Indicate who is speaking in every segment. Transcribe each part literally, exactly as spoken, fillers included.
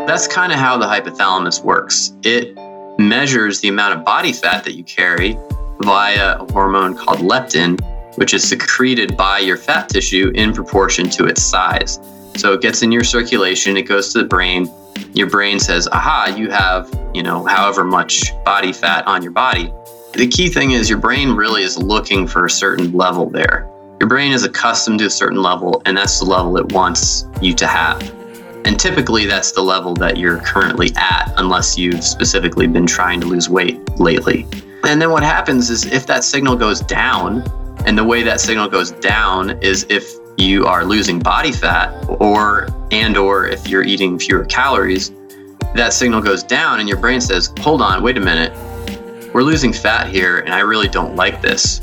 Speaker 1: That's kind of how the hypothalamus works. It measures the amount of body fat that you carry via a hormone called leptin, which is secreted by your fat tissue in proportion to its size. So it gets in your circulation, it goes to the brain. Your brain says, aha, you have, you know, however much body fat on your body. The key thing is your brain really is looking for a certain level there. Your brain is accustomed to a certain level, and that's the level it wants you to have. And typically that's the level that you're currently at, unless you've specifically been trying to lose weight lately. And then what happens is if that signal goes down, and the way that signal goes down is if you are losing body fat or and or if you're eating fewer calories, that signal goes down and your brain says, hold on, wait a minute. We're losing fat here and I really don't like this.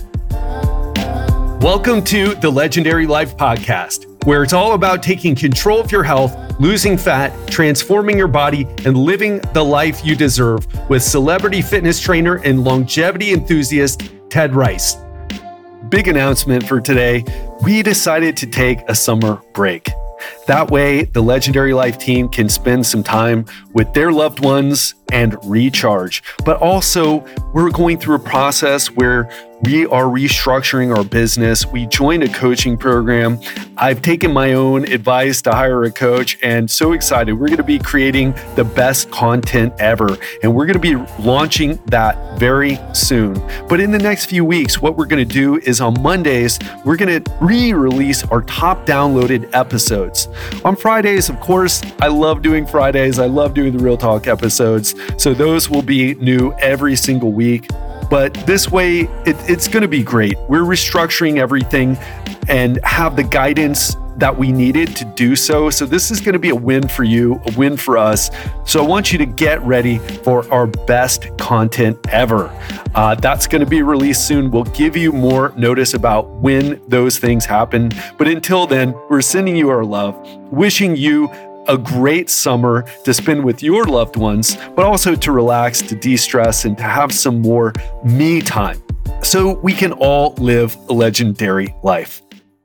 Speaker 2: Welcome to the Legendary Life Podcast, where it's all about taking control of your health, losing fat, transforming your body, and living the life you deserve with celebrity fitness trainer and longevity enthusiast, Ted Rice. Big announcement for today. We decided to take a summer break. That way, the Legendary Life team can spend some time with their loved ones and recharge. But also, we're going through a process where we are restructuring our business. We joined a coaching program. I've taken my own advice to hire a coach and so excited. We're going to be creating the best content ever. And we're going to be launching that very soon. But in the next few weeks, what we're going to do is on Mondays, we're going to re-release our top downloaded episodes. On Fridays, of course, I love doing Fridays. I love doing the Real Talk episodes. So those will be new every single week. But this way, it, it's going to be great. We're restructuring everything and have the guidance that we needed to do so. So this is going to be a win for you, a win for us. So I want you to get ready for our best content ever. Uh, that's going to be released soon. We'll give you more notice about when those things happen. But until then, we're sending you our love, wishing you a great summer to spend with your loved ones, but also to relax, to de-stress, and to have some more me time so we can all live a legendary life.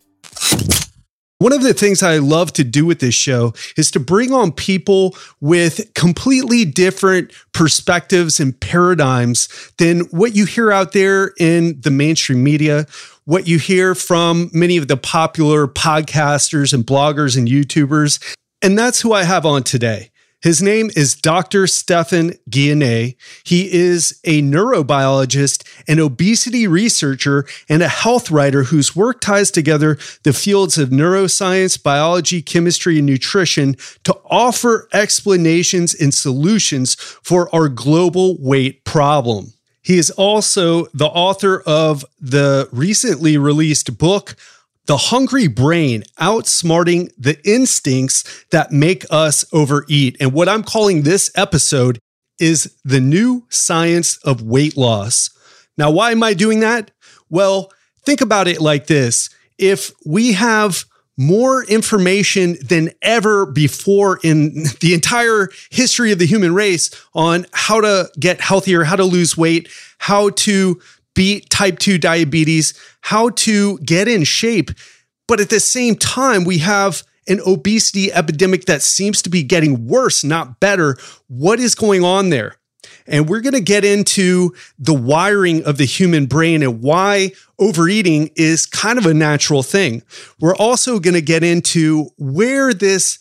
Speaker 2: One of the things I love to do with this show is to bring on people with completely different perspectives and paradigms than what you hear out there in the mainstream media, what you hear from many of the popular podcasters and bloggers and YouTubers. And that's who I have on today. His name is Doctor Stephan Guyenet. He is a neurobiologist, an obesity researcher, and a health writer whose work ties together the fields of neuroscience, biology, chemistry, and nutrition to offer explanations and solutions for our global weight problem. He is also the author of the recently released book, The Hungry Brain, Outsmarting the Instincts That Make Us Overeat. And what I'm calling this episode is The New Science of Weight Loss. Now, why am I doing that? Well, think about it like this. If we have more information than ever before in the entire history of the human race on how to get healthier, how to lose weight, how to beat type two diabetes, how to get in shape. But at the same time, we have an obesity epidemic that seems to be getting worse, not better. What is going on there? And we're going to get into the wiring of the human brain and why overeating is kind of a natural thing. We're also going to get into where this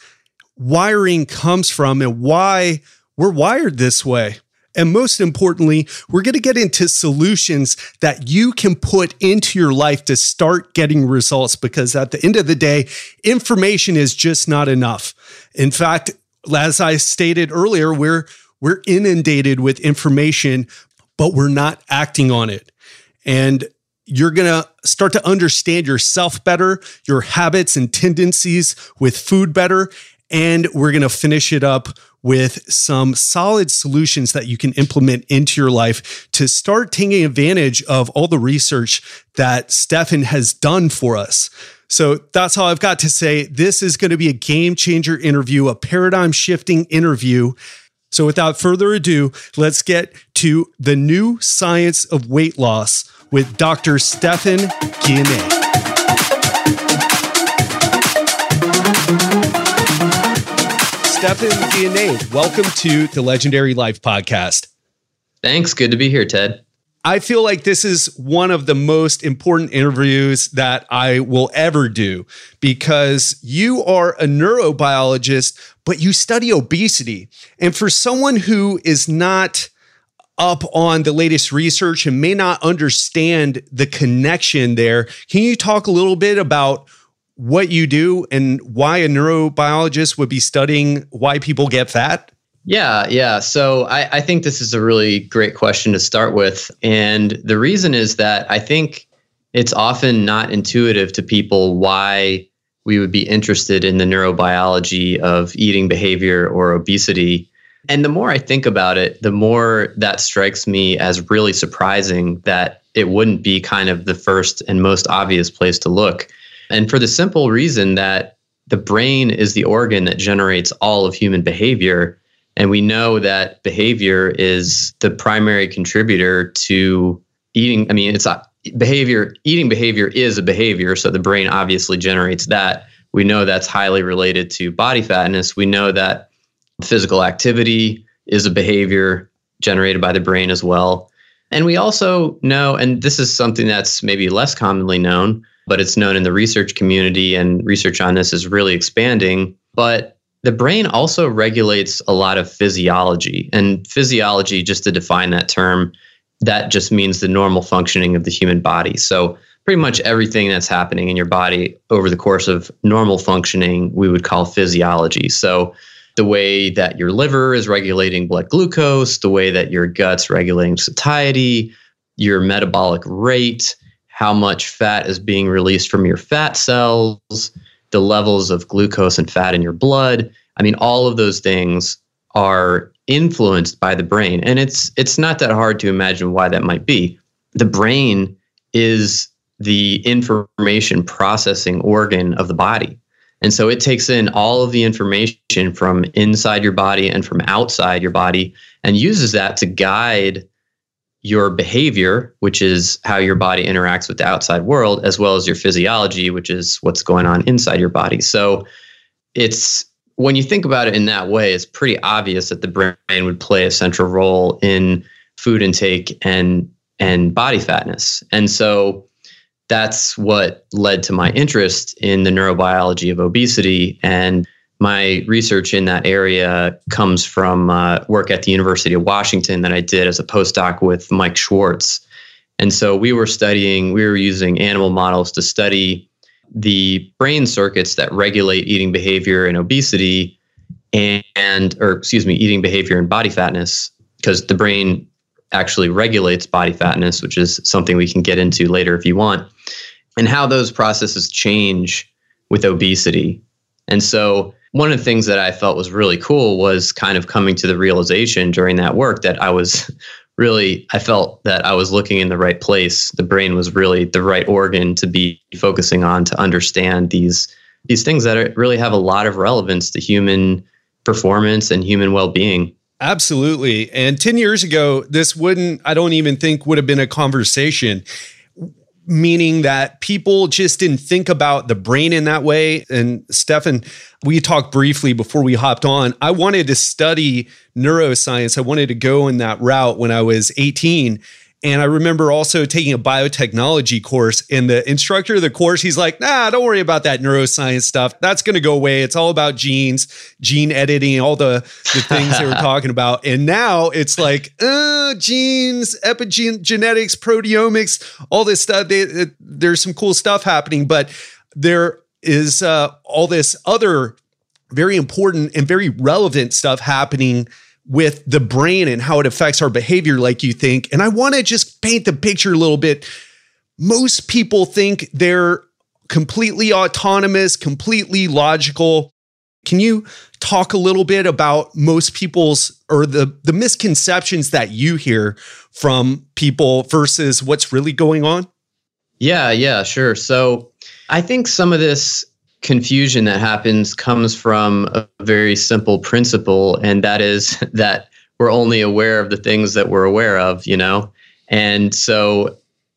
Speaker 2: wiring comes from and why we're wired this way. And most importantly, we're going to get into solutions that you can put into your life to start getting results, because at the end of the day, information is just not enough. In fact, as I stated earlier, we're we're inundated with information, but we're not acting on it. And you're going to start to understand yourself better, your habits and tendencies with food better, and we're going to finish it up with some solid solutions that you can implement into your life to start taking advantage of all the research that Stephan has done for us. So that's all I've got to say. This is going to be a game changer interview, a paradigm shifting interview. So without further ado, let's get to the new science of weight loss with Doctor Stephan Guyenet. Stephan Guyenet, welcome to the Legendary Life Podcast.
Speaker 1: Thanks. Good to be here, Ted.
Speaker 2: I feel like this is one of the most important interviews that I will ever do because you are a neurobiologist, but you study obesity. And for someone who is not up on the latest research and may not understand the connection there, can you talk a little bit about what you do and why a neurobiologist would be studying why people get fat?
Speaker 1: Yeah, yeah. So I, I think this is a really great question to start with. And the reason is that I think it's often not intuitive to people why we would be interested in the neurobiology of eating behavior or obesity. And the more I think about it, the more that strikes me as really surprising that it wouldn't be kind of the first and most obvious place to look. And for the simple reason that the brain is the organ that generates all of human behavior. And we know that behavior is the primary contributor to eating. I mean, it's a behavior, eating behavior is a behavior. So the brain obviously generates that. We know that's highly related to body fatness. We know that physical activity is a behavior generated by the brain as well. And we also know, and this is something that's maybe less commonly known, but it's known in the research community, and research on this is really expanding. But the brain also regulates a lot of physiology. And physiology, just to define that term, that just means the normal functioning of the human body. So pretty much everything that's happening in your body over the course of normal functioning, we would call physiology. So the way that your liver is regulating blood glucose, the way that your gut's regulating satiety, your metabolic rate, how much fat is being released from your fat cells, the levels of glucose and fat in your blood. I mean, all of those things are influenced by the brain. And it's it's not that hard to imagine why that might be. The brain is the information processing organ of the body. And so it takes in all of the information from inside your body and from outside your body and uses that to guide your behavior, which is how your body interacts with the outside world, as well as your physiology, which is what's going on inside your body. So it's, when you think about it in that way, it's pretty obvious that the brain would play a central role in food intake and and body fatness. And so that's what led to my interest in the neurobiology of obesity. And my research in that area comes from uh, work at the University of Washington that I did as a postdoc with Mike Schwartz. And so we were studying, we were using animal models to study the brain circuits that regulate eating behavior and obesity and, and or excuse me, eating behavior and body fatness, because the brain actually regulates body fatness, which is something we can get into later if you want, and how those processes change with obesity. And so one of the things that I felt was really cool was kind of coming to the realization during that work that I was really, I felt that I was looking in the right place. The brain was really the right organ to be focusing on to understand these, these things that are, really have a lot of relevance to human performance and human well-being.
Speaker 2: Absolutely. And ten years ago, this wouldn't, I don't even think would have been a conversation, meaning that people just didn't think about the brain in that way. And Stephan, we talked briefly before we hopped on. I wanted to study neuroscience. I wanted to go in that route when I was eighteen. And I remember also taking a biotechnology course, and the instructor of the course, he's like, nah, don't worry about that neuroscience stuff. That's going to go away. It's all about genes, gene editing, all the, the things they were talking about. And now it's like, uh, genes, epigenetics, proteomics, all this stuff. They, it, there's some cool stuff happening, but there is uh, all this other very important and very relevant stuff happening with the brain and how it affects our behavior, like you think. And I want to just paint the picture a little bit. Most people think they're completely autonomous, completely logical. Can you talk a little bit about most people's, or the, the misconceptions that you hear from people versus what's really going on?
Speaker 1: Yeah, yeah, sure. So I think some of this confusion that happens comes from a very simple principle, and that is that we're only aware of the things that we're aware of, you know? And so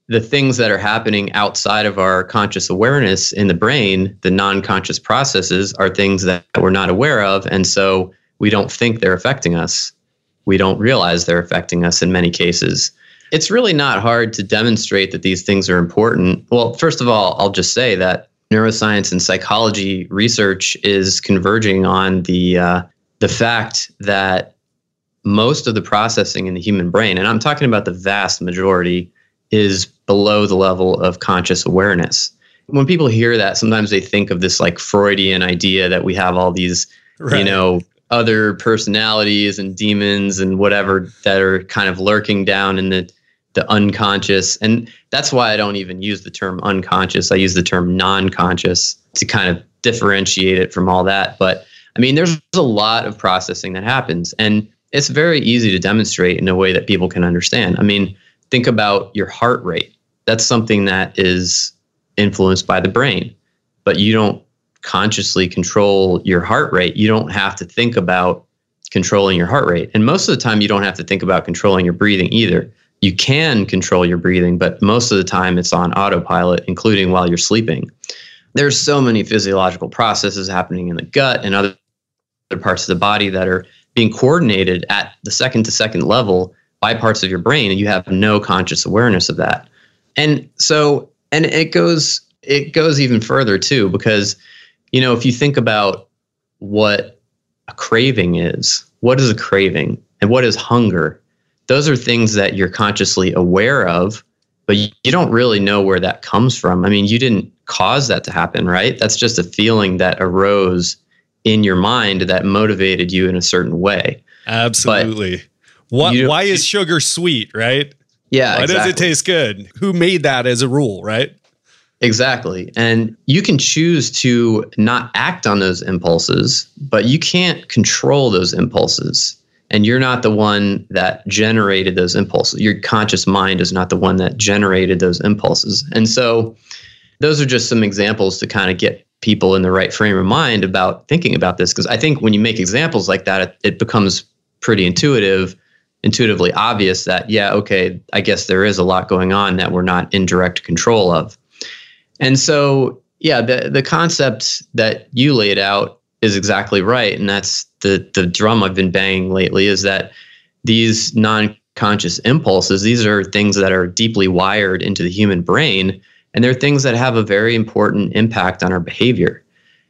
Speaker 1: the things that are happening outside of our conscious awareness in the brain, the non-conscious processes, are things that we're not aware of. And so we don't think they're affecting us. We don't realize they're affecting us in many cases. It's really not hard to demonstrate that these things are important. Well, first of all, I'll just say that neuroscience and psychology research is converging on the uh, the fact that most of the processing in the human brain, and I'm talking about the vast majority, is below the level of conscious awareness. When people hear that, sometimes they think of this like Freudian idea that we have all these, right. you know, other personalities and demons and whatever that are kind of lurking down in the, the unconscious. And that's why I don't even use the term unconscious. I use the term non-conscious to kind of differentiate it from all that. But I mean, there's a lot of processing that happens, and it's very easy to demonstrate in a way that people can understand. I mean, think about your heart rate. That's something that is influenced by the brain, but you don't consciously control your heart rate. You don't have to think about controlling your heart rate. And most of the time, you don't have to think about controlling your breathing either. You can control your breathing, but most of the time it's on autopilot, including while you're sleeping. There's so many physiological processes happening in the gut and other parts of the body that are being coordinated at the second to second level by parts of your brain, and you have no conscious awareness of that. And so, and it goes, it goes even further too, because, you know, if you think about what a craving is, what is a craving and what is hunger? Those are things that you're consciously aware of, but you, you don't really know where that comes from. I mean, you didn't cause that to happen, right? That's just a feeling that arose in your mind that motivated you in a certain way.
Speaker 2: Absolutely. But what, why is sugar sweet, right?
Speaker 1: Yeah,
Speaker 2: Why
Speaker 1: exactly.
Speaker 2: does it taste good? Who made that as a rule, right?
Speaker 1: Exactly. And you can choose to not act on those impulses, but you can't control those impulses. And you're not the one that generated those impulses. Your conscious mind is not the one that generated those impulses. And so those are just some examples to kind of get people in the right frame of mind about thinking about this. Because I think when you make examples like that, it, it becomes pretty intuitive, intuitively obvious that, yeah, okay, I guess there is a lot going on that we're not in direct control of. And so, yeah, the, the concept that you laid out is exactly right. And that's the, the drum I've been banging lately, is that these non-conscious impulses, these are things that are deeply wired into the human brain, and they're things that have a very important impact on our behavior.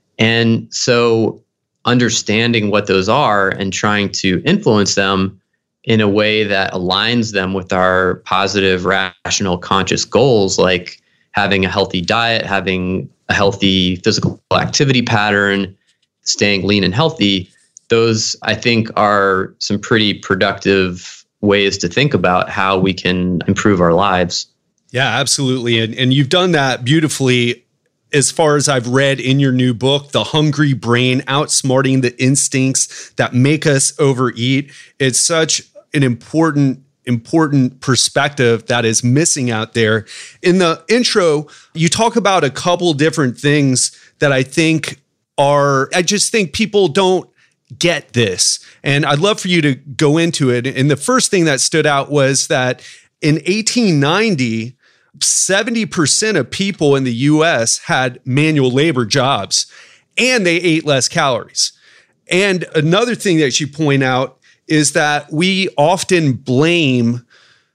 Speaker 1: And so understanding what those are and trying to influence them in a way that aligns them with our positive, rational, conscious goals, like having a healthy diet, having a healthy physical activity pattern, staying lean and healthy, those I think are some pretty productive ways to think about how we can improve our lives.
Speaker 2: Yeah, absolutely. And, and you've done that beautifully as far as I've read in your new book, The Hungry Brain, Outsmarting the Instincts That Make Us Overeat. It's such an important important perspective that is missing out there. In the intro, you talk about a couple different things that I think are, I just think people don't get this. And I'd love for you to go into it. And the first thing that stood out was that in eighteen ninety, seventy percent of people in the U S had manual labor jobs, and they ate less calories. And another thing that you point out is that we often blame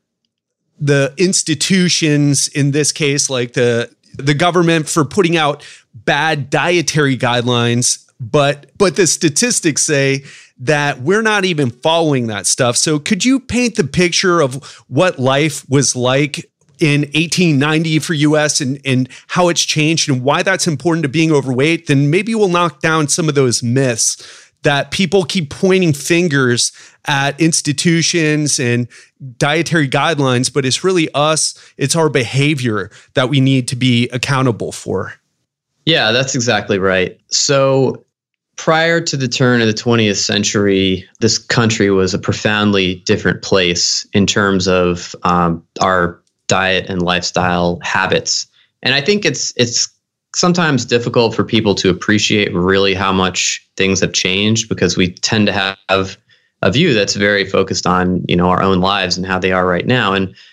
Speaker 2: the institutions, in this case, like the, the government, for putting out bad dietary guidelines. But, but the statistics say that we're not even following that stuff. So could you paint the picture of what life was like in eighteen ninety for U S and, and how it's changed and why that's important to being overweight? Then maybe we'll knock down some of those myths that people keep pointing fingers at institutions and dietary guidelines, but it's really us, it's our behavior that we need to be accountable for.
Speaker 1: Yeah, that's exactly right. So prior to the turn of the twentieth century, this country was a profoundly different place in terms of um, our diet and lifestyle habits. And I think it's it's sometimes difficult for people to appreciate really how much things have changed, because we tend to have a view that's very focused on, you know, our own lives and how they are right now. And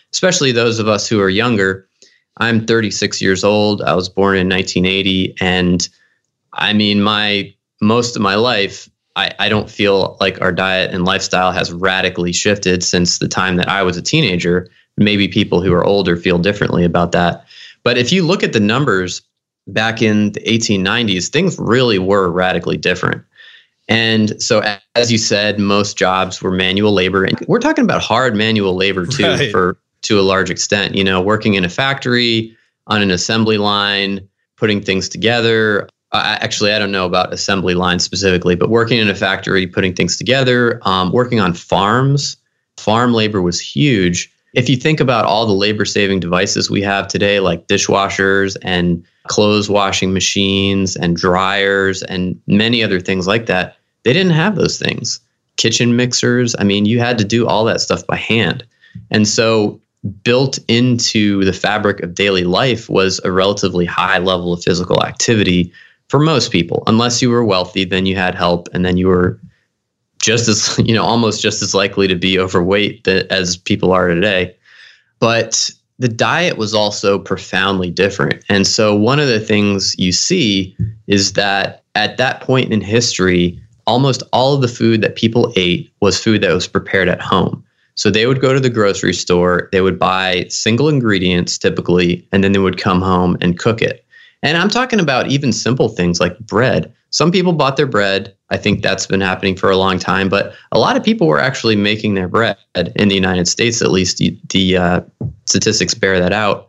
Speaker 1: especially those of us who are younger. I'm thirty-six years old. I was born in nineteen eighty. And I mean, my most of my life, I, I don't feel like our diet and lifestyle has radically shifted since the time that I was a teenager. Maybe people who are older feel differently about that. But if you look at the numbers back in the eighteen nineties, things really were radically different. And so, as you said, most jobs were manual labor. And we're talking about hard manual labor, too, right. for to a large extent. You know, working in a factory, on an assembly line, putting things together. Uh, actually, I don't know about assembly lines specifically, but working in a factory, putting things together, um, working on farms. Farm labor was huge. If you think about all the labor-saving devices we have today, like dishwashers and clothes washing machines and dryers and many other things like that, they didn't have those things. Kitchen mixers, I mean, you had to do all that stuff by hand. And so built into the fabric of daily life was a relatively high level of physical activity for most people. Unless you were wealthy, then you had help, and then you were just as, you know, almost just as likely to be overweight that, as people are today. But the diet was also profoundly different. And so one of the things you see is that at that point in history, almost all of the food that people ate was food that was prepared at home. So they would go to the grocery store, they would buy single ingredients typically, and then they would come home and cook it. And I'm talking about even simple things like bread. Some people bought their bread. I think that's been happening for a long time, but a lot of people were actually making their bread in the United States, at least the, the uh, statistics bear that out.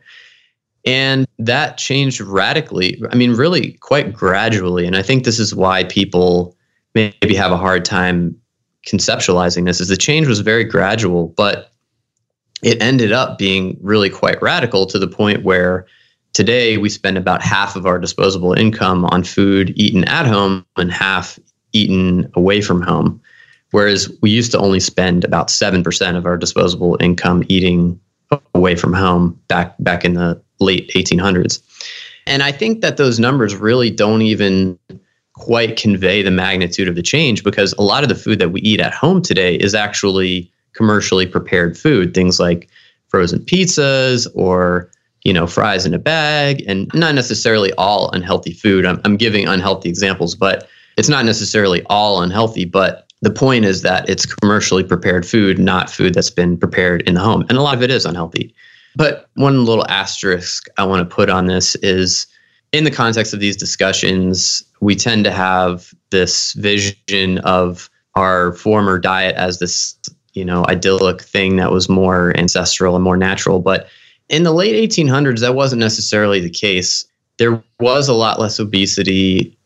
Speaker 1: And that changed radically. I mean, really quite gradually. And I think this is why people maybe have a hard time conceptualizing this, is the change was very gradual, but it ended up being really quite radical to the point where today we spend about half of our disposable income on food eaten at home and half eaten away from home. Whereas we used to only spend about seven percent of our disposable income eating away from home back, back in the late eighteen hundreds. And I think that those numbers really don't even quite convey the magnitude of the change, because a lot of the food that we eat at home today is actually commercially prepared food, things like frozen pizzas or, you know, fries in a bag, and not necessarily all unhealthy food. I'm, I'm giving unhealthy examples, but it's not necessarily all unhealthy. But the point is that it's commercially prepared food, not food that's been prepared in the home. And a lot of it is unhealthy. But one little asterisk I want to put on this is, in the context of these discussions, we tend to have this vision of our former diet as this, you know, idyllic thing that was more ancestral and more natural. But in the late eighteen hundreds, that wasn't necessarily the case. There was a lot less obesity,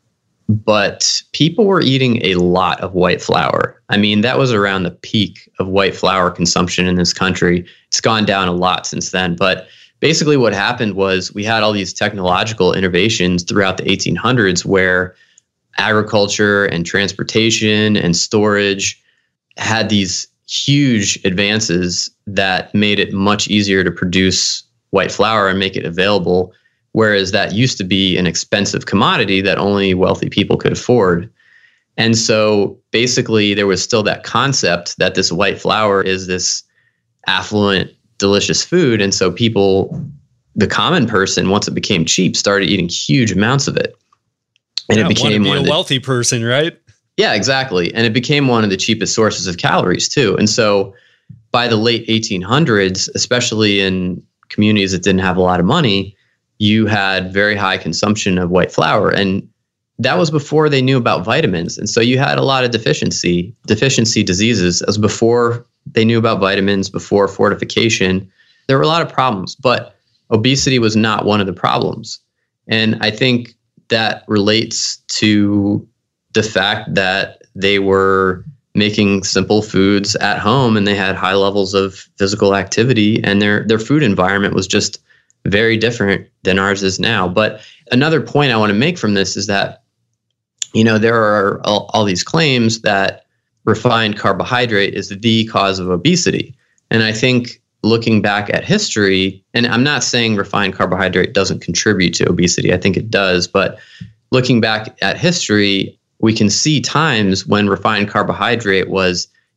Speaker 1: but people were eating a lot of white flour. I mean, that was around the peak of white flour consumption in this country. It's gone down a lot since then. But basically what happened was we had all these technological innovations throughout the eighteen hundreds where agriculture and transportation and storage had these huge advances that made it much easier to produce white flour and make it available, whereas that used to be an expensive commodity that only wealthy people could afford. And so basically there was still that concept that this white flour is this affluent, delicious food. And so people, the common person, once it became cheap, started eating huge amounts of it. And
Speaker 2: yeah,
Speaker 1: it became
Speaker 2: want to be
Speaker 1: one
Speaker 2: a
Speaker 1: of the,
Speaker 2: wealthy person, right?
Speaker 1: Yeah, exactly. And it became one of the cheapest sources of calories too. And so by the late eighteen hundreds, especially in communities that didn't have a lot of money, you had very high consumption of white flour. And that was before they knew about vitamins. And so you had a lot of deficiency, deficiency diseases. As before they knew about vitamins, before fortification, there were a lot of problems, but obesity was not one of the problems. And I think that relates to the fact that they were making simple foods at home and they had high levels of physical activity, and their their food environment was just very different than ours is now. But another point I want to make from this is that, you know, there are all, all these claims that refined carbohydrate is the cause of obesity. And I think looking back at history, and I'm not saying refined carbohydrate doesn't contribute to obesity, I think it does, but looking back at history, we can see times when refined carbohydrate was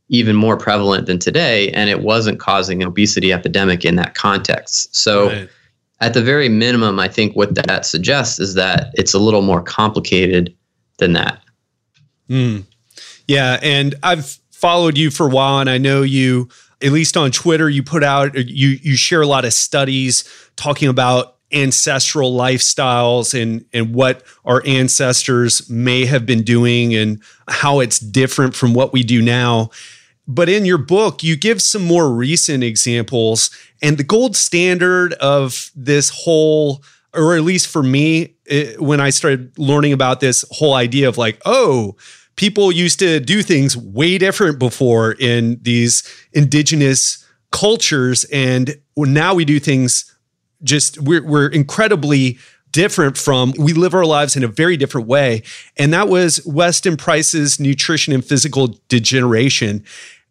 Speaker 1: even more prevalent than today, and it wasn't causing an obesity epidemic in that context. So right. At the very minimum, I think what that suggests is that it's a little more complicated than that.
Speaker 2: Mm. Yeah, and I've followed you for a while, and I know you, at least on Twitter, you put out, you you share a lot of studies talking about ancestral lifestyles and and what our ancestors may have been doing and how it's different from what we do now. But in your book, you give some more recent examples, and the gold standard of this whole, or at least for me, it, when I started learning about this whole idea of like, oh, people used to do things way different before in these indigenous cultures, and now we do things just, we're, we're incredibly different from, we live our lives in a very different way. And that was Weston Price's Nutrition and Physical Degeneration.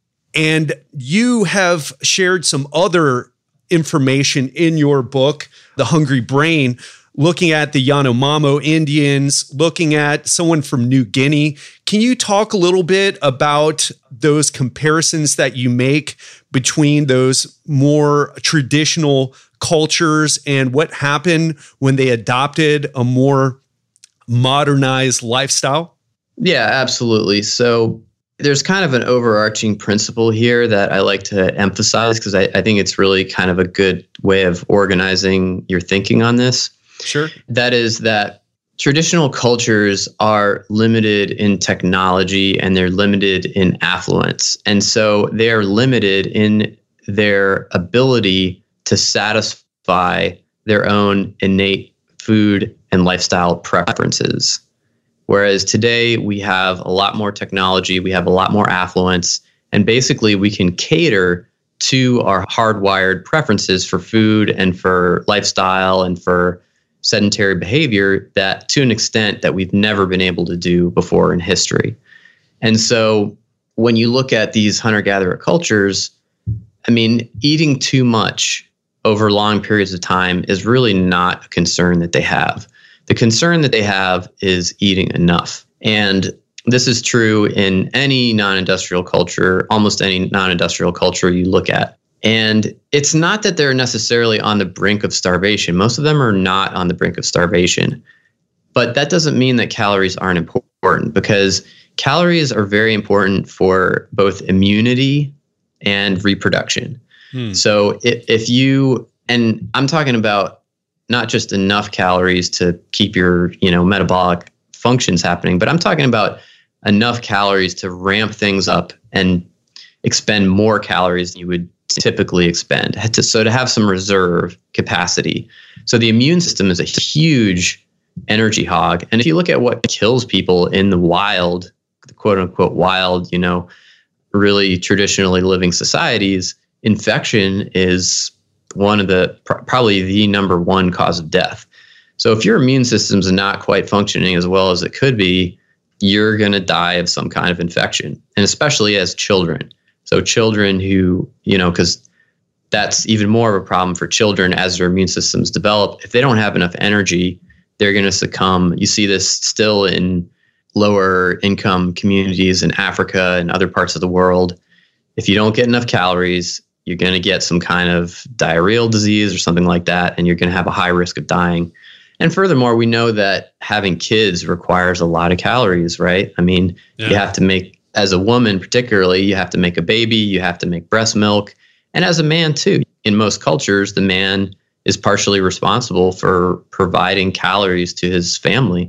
Speaker 2: And you have shared some other information in your book, The Hungry Brain, looking at the Yanomamo Indians, looking at someone from New Guinea. Can you talk a little bit about those comparisons that you make between those more traditional cultures and what happened when they adopted a more modernized lifestyle?
Speaker 1: Yeah, absolutely. So there's kind of an overarching principle here that I like to emphasize because I, I think it's really kind of a good way of organizing your thinking on this.
Speaker 2: Sure.
Speaker 1: That is that traditional cultures are limited in technology and they're limited in affluence. And so they are limited in their ability to satisfy their own innate food and lifestyle preferences. Whereas today we have a lot more technology, we have a lot more affluence, and basically we can cater to our hardwired preferences for food and for lifestyle and for sedentary behavior that to an extent that we've never been able to do before in history. And so when you look at these hunter-gatherer cultures, I mean, eating too much over long periods of time is really not a concern that they have. The concern that they have is eating enough. And this is true in any non-industrial culture, almost any non-industrial culture you look at. And it's not that they're necessarily on the brink of starvation. Most of them are not on the brink of starvation. But that doesn't mean that calories aren't important, because calories are very important for both immunity and reproduction. Hmm. So if, if you, and I'm talking about not just enough calories to keep your, you know, metabolic functions happening, but I'm talking about enough calories to ramp things up and expend more calories than you would typically expend. To, so to have some reserve capacity. So the immune system is a huge energy hog. And if you look at what kills people in the wild, the quote unquote wild, you know, really traditionally living societies, infection is one of the, pr- probably the number one cause of death. So if your immune system's not quite functioning as well as it could be, you're going to die of some kind of infection, and especially as children. So children who, you know, because that's even more of a problem for children as their immune systems develop. If they don't have enough energy, they're going to succumb. You see this still in lower income communities in Africa and other parts of the world. If you don't get enough calories, you're going to get some kind of diarrheal disease or something like that, and you're going to have a high risk of dying. And furthermore, we know that having kids requires a lot of calories, right? I mean, yeah. You have to make, as a woman particularly, you have to make a baby, you have to make breast milk. And as a man too, in most cultures, the man is partially responsible for providing calories to his family.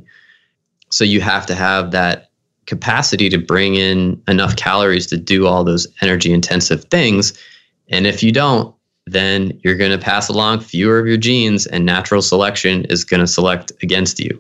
Speaker 1: So you have to have that capacity to bring in enough calories to do all those energy intensive things. And if you don't, then you're going to pass along fewer of your genes, and natural selection is going to select against you.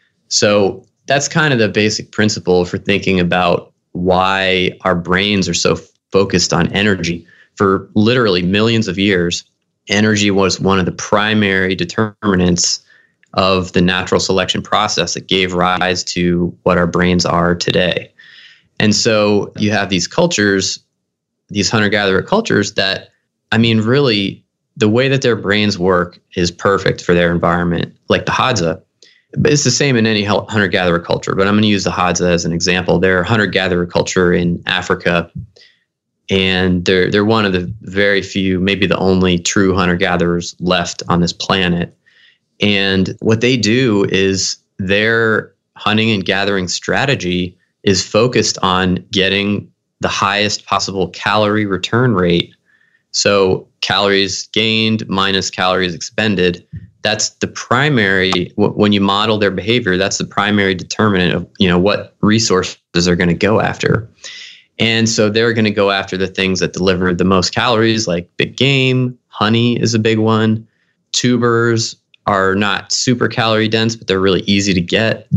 Speaker 1: So that's kind of the basic principle for thinking about why our brains are so focused on energy. For literally millions of years, energy was one of the primary determinants of the natural selection process that gave rise to what our brains are today. And so you have these cultures, these hunter-gatherer cultures that, I mean, really, the way that their brains work is perfect for their environment, like the Hadza. But it's the same in any hunter-gatherer culture, but I'm going to use the Hadza as an example. They're a hunter-gatherer culture in Africa. And they're they're one of the very few, maybe the only true hunter-gatherers left on this planet. And what they do is their hunting and gathering strategy is focused on getting the highest possible calorie return rate. So calories gained minus calories expended. That's the primary, when you model their behavior, that's the primary determinant of, you know, what resources they're going to go after. And so they're going to go after the things that deliver the most calories, like big game. Honey is a big one. Tubers are not super calorie dense, but they're really easy to get.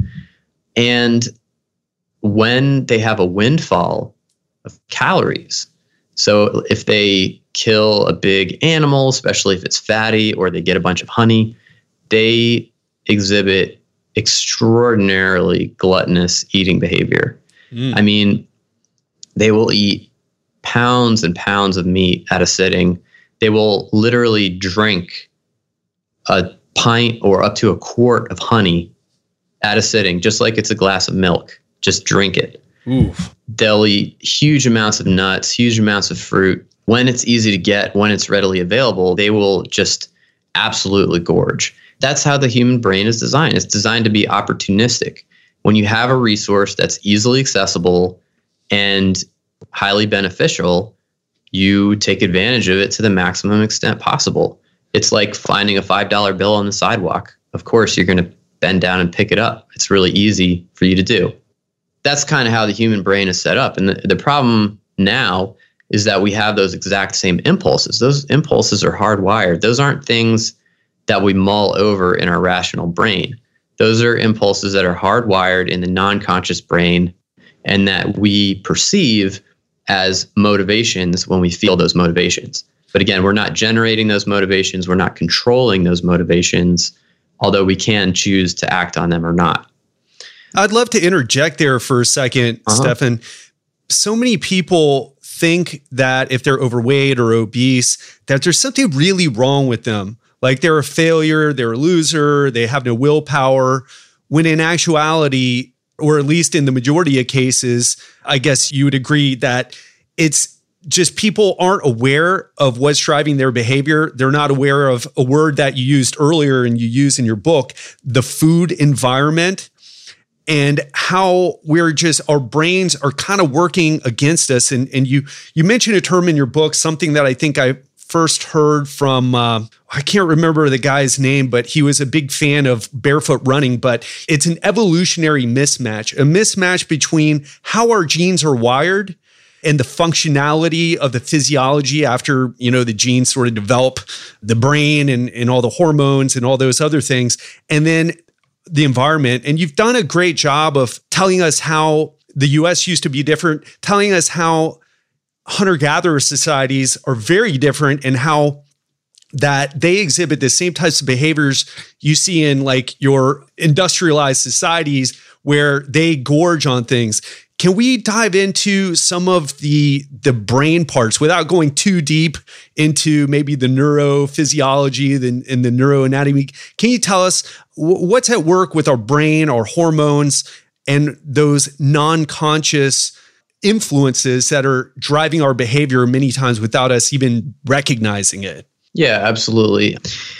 Speaker 1: And when they have a windfall of calories, so if they kill a big animal, especially if it's fatty, or they get a bunch of honey, they exhibit extraordinarily gluttonous eating behavior. Mm. I mean, they will eat pounds and pounds of meat at a sitting. They will literally drink a pint or up to a quart of honey at a sitting, just like it's a glass of milk. Just drink it. Oof. They'll eat huge amounts of nuts, huge amounts of fruit. When it's easy to get, when it's readily available, they will just absolutely gorge. That's how the human brain is designed. It's designed to be opportunistic. When you have a resource that's easily accessible and highly beneficial, you take advantage of it to the maximum extent possible. It's like finding a five dollar bill on the sidewalk. Of course, you're going to bend down and pick it up. It's really easy for you to do. That's kind of how the human brain is set up. And the, the problem now is that we have those exact same impulses. Those impulses are hardwired. Those aren't things that we mull over in our rational brain. Those are impulses that are hardwired in the non-conscious brain and that we perceive as motivations when we feel those motivations. But again, we're not generating those motivations. We're not controlling those motivations, although we can choose to act on them or not.
Speaker 2: I'd love to interject there for a second, uh-huh. Stefan. So many people think that if they're overweight or obese, that there's something really wrong with them. Like they're a failure, they're a loser, they have no willpower, when in actuality, or at least in the majority of cases, I guess you would agree that it's just people aren't aware of what's driving their behavior. They're not aware of a word that you used earlier and you use in your book, the food environment, and how we're just, our brains are kind of working against us. And, and you you mentioned a term in your book, something that I think I first heard from, uh, I can't remember the guy's name, but he was a big fan of barefoot running. But it's an evolutionary mismatch, a mismatch between how our genes are wired and the functionality of the physiology after, you know, the genes sort of develop the brain and, and all the hormones and all those other things. And then the environment. And you've done a great job of telling us how the U S used to be different, telling us how hunter-gatherer societies are very different and how that they exhibit the same types of behaviors you see in like your industrialized societies where they gorge on things. Can we dive into some of the the brain parts without going too deep into maybe the neurophysiology and, and the neuroanatomy? Can you tell us w- what's at work with our brain, our hormones, and those non-conscious influences that are driving our behavior many times without us even recognizing it?
Speaker 1: Yeah, absolutely.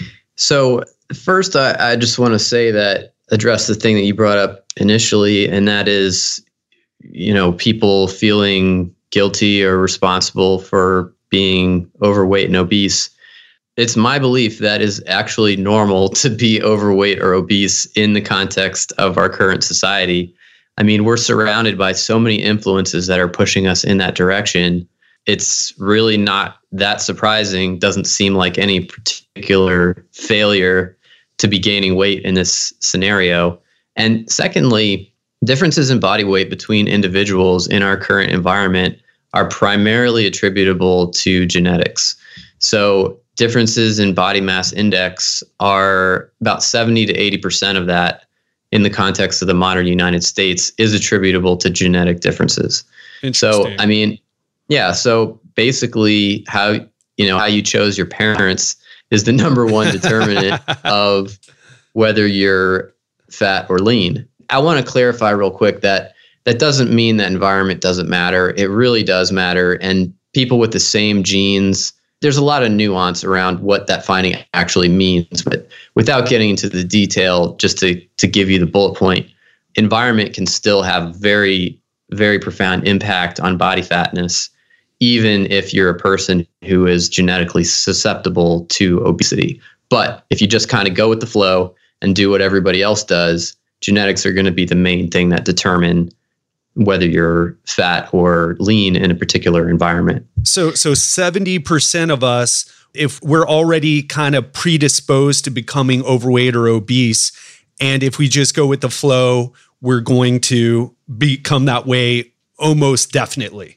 Speaker 1: So first, I, I just want to say that, address the thing that you brought up initially, and that is, you know, people feeling guilty or responsible for being overweight and obese. It's my belief that is actually normal to be overweight or obese in the context of our current society. I mean, we're surrounded by so many influences that are pushing us in that direction. It's really not that surprising. Doesn't seem like any particular failure to be gaining weight in this scenario. And secondly, differences in body weight between individuals in our current environment are primarily attributable to genetics. So differences in body mass index are about seventy to eighty percent of that in the context of the modern United States is attributable to genetic differences. So, I mean, yeah, so basically how, you know, how you chose your parents is the number one determinant of whether you're fat or lean. I want to clarify real quick that that doesn't mean that environment doesn't matter. It really does matter. And people with the same genes. There's a lot of nuance around what that finding actually means, but without getting into the detail, just to, to give you the bullet point, environment can still have very, very profound impact on body fatness, even if you're a person who is genetically susceptible to obesity. But if you just kind of go with the flow and do what everybody else does, genetics are going to be the main thing that determine whether you're fat or lean in a particular environment.
Speaker 2: So, so seventy percent of us, if we're already kind of predisposed to becoming overweight or obese, and if we just go with the flow, we're going to become that way almost definitely.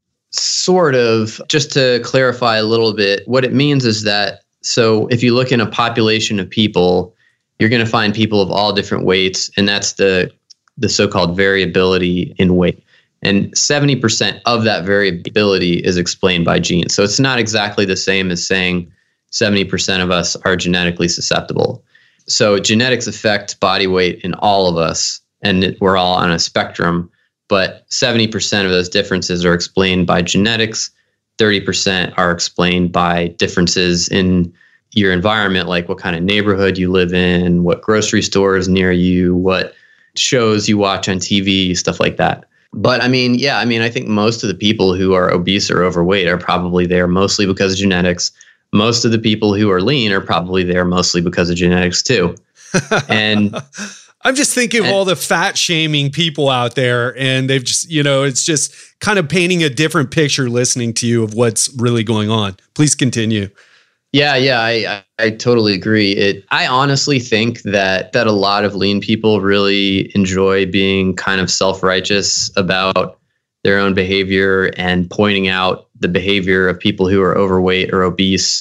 Speaker 1: Sort of. Just to clarify a little bit, what it means is that, so if you look in a population of people, you're going to find people of all different weights, and that's the the so-called variability in weight. And seventy percent of that variability is explained by genes. So it's not exactly the same as saying seventy percent of us are genetically susceptible. So genetics affect body weight in all of us, and we're all on a spectrum, but seventy percent of those differences are explained by genetics. thirty percent are explained by differences in your environment, like what kind of neighborhood you live in, what grocery store is near you, what shows you watch on T V, stuff like that. But I mean, yeah, I mean, I think most of the people who are obese or overweight are probably there mostly because of genetics. Most of the people who are lean are probably there mostly because of genetics too. And
Speaker 2: I'm just thinking and, of all the fat shaming people out there, and they've just, you know, it's just kind of painting a different picture listening to you of what's really going on. Please continue.
Speaker 1: Yeah, yeah, I, I, I totally agree. It. I honestly think that that a lot of lean people really enjoy being kind of self-righteous about their own behavior and pointing out the behavior of people who are overweight or obese.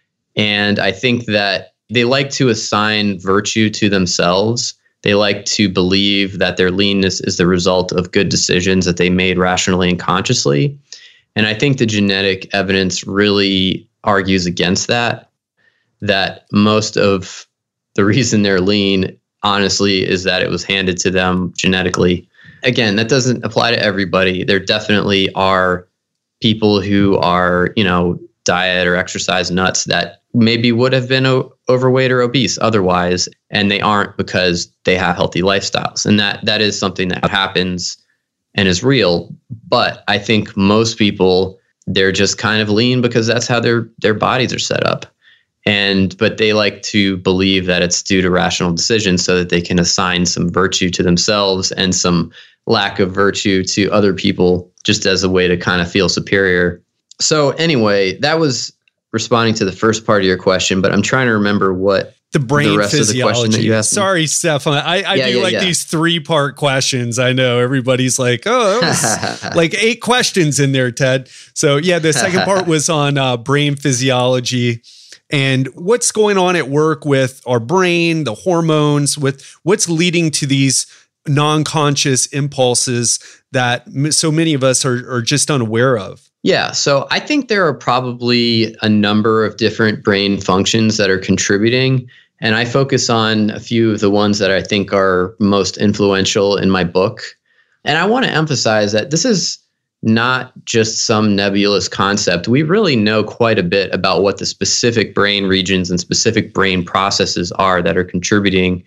Speaker 1: And I think that they like to assign virtue to themselves. They like to believe that their leanness is the result of good decisions that they made rationally and consciously. And I think the genetic evidence really argues against that, that most of the reason they're lean, honestly, is that it was handed to them genetically. Again, that doesn't apply to everybody. There definitely are people who are, you know, diet or exercise nuts that maybe would have been o- overweight or obese otherwise, and they aren't because they have healthy lifestyles. And that that is something that happens and is real. But I think most people, they're just kind of lean because that's how their their bodies are set up. And but they like to believe that it's due to rational decisions so that they can assign some virtue to themselves and some lack of virtue to other people just as a way to kind of feel superior. So anyway, that was responding to the first part of your question, but I'm trying to remember what
Speaker 2: the brain
Speaker 1: the rest
Speaker 2: physiology.
Speaker 1: Of the question that you asked me.
Speaker 2: Sorry, Stefan. I, I
Speaker 1: yeah,
Speaker 2: do
Speaker 1: yeah,
Speaker 2: like
Speaker 1: yeah.
Speaker 2: these three-part questions. I know everybody's like, oh, that was like eight questions in there, Ted. So yeah, the second part was on uh, brain physiology and what's going on at work with our brain, the hormones, with what's leading to these non-conscious impulses that so many of us are, are just unaware of.
Speaker 1: Yeah, so I think there are probably a number of different brain functions that are contributing, and I focus on a few of the ones that I think are most influential in my book. And I want to emphasize that this is not just some nebulous concept. We really know quite a bit about what the specific brain regions and specific brain processes are that are contributing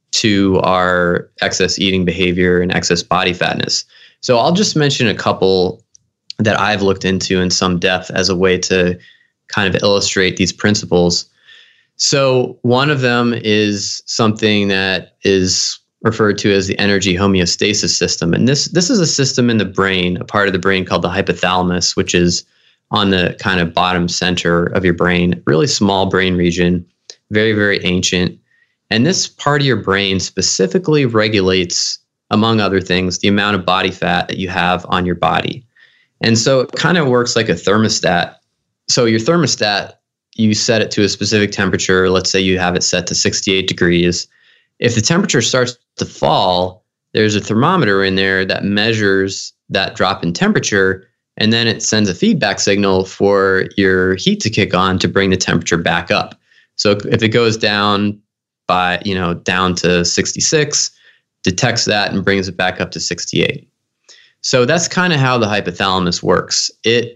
Speaker 1: to our excess eating behavior and excess body fatness. So I'll just mention a couple that I've looked into in some depth as a way to kind of illustrate these principles. So one of them is something that is referred to as the energy homeostasis system. And this, this is a system in the brain, a part of the brain called the hypothalamus, which is on the kind of bottom center of your brain, really small brain region, very, very ancient. And this part of your brain specifically regulates, among other things, the amount of body fat that you have on your body. And so it kind of works like a thermostat. So your thermostat, you set it to a specific temperature. Let's say you have it set to sixty-eight degrees. If the temperature starts to fall, there's a thermometer in there that measures that drop in temperature, and then it sends a feedback signal for your heat to kick on to bring the temperature back up. So if it goes down by, you know, down to sixty-six, detects that and brings it back up to sixty-eight. So that's kind of how the hypothalamus works. It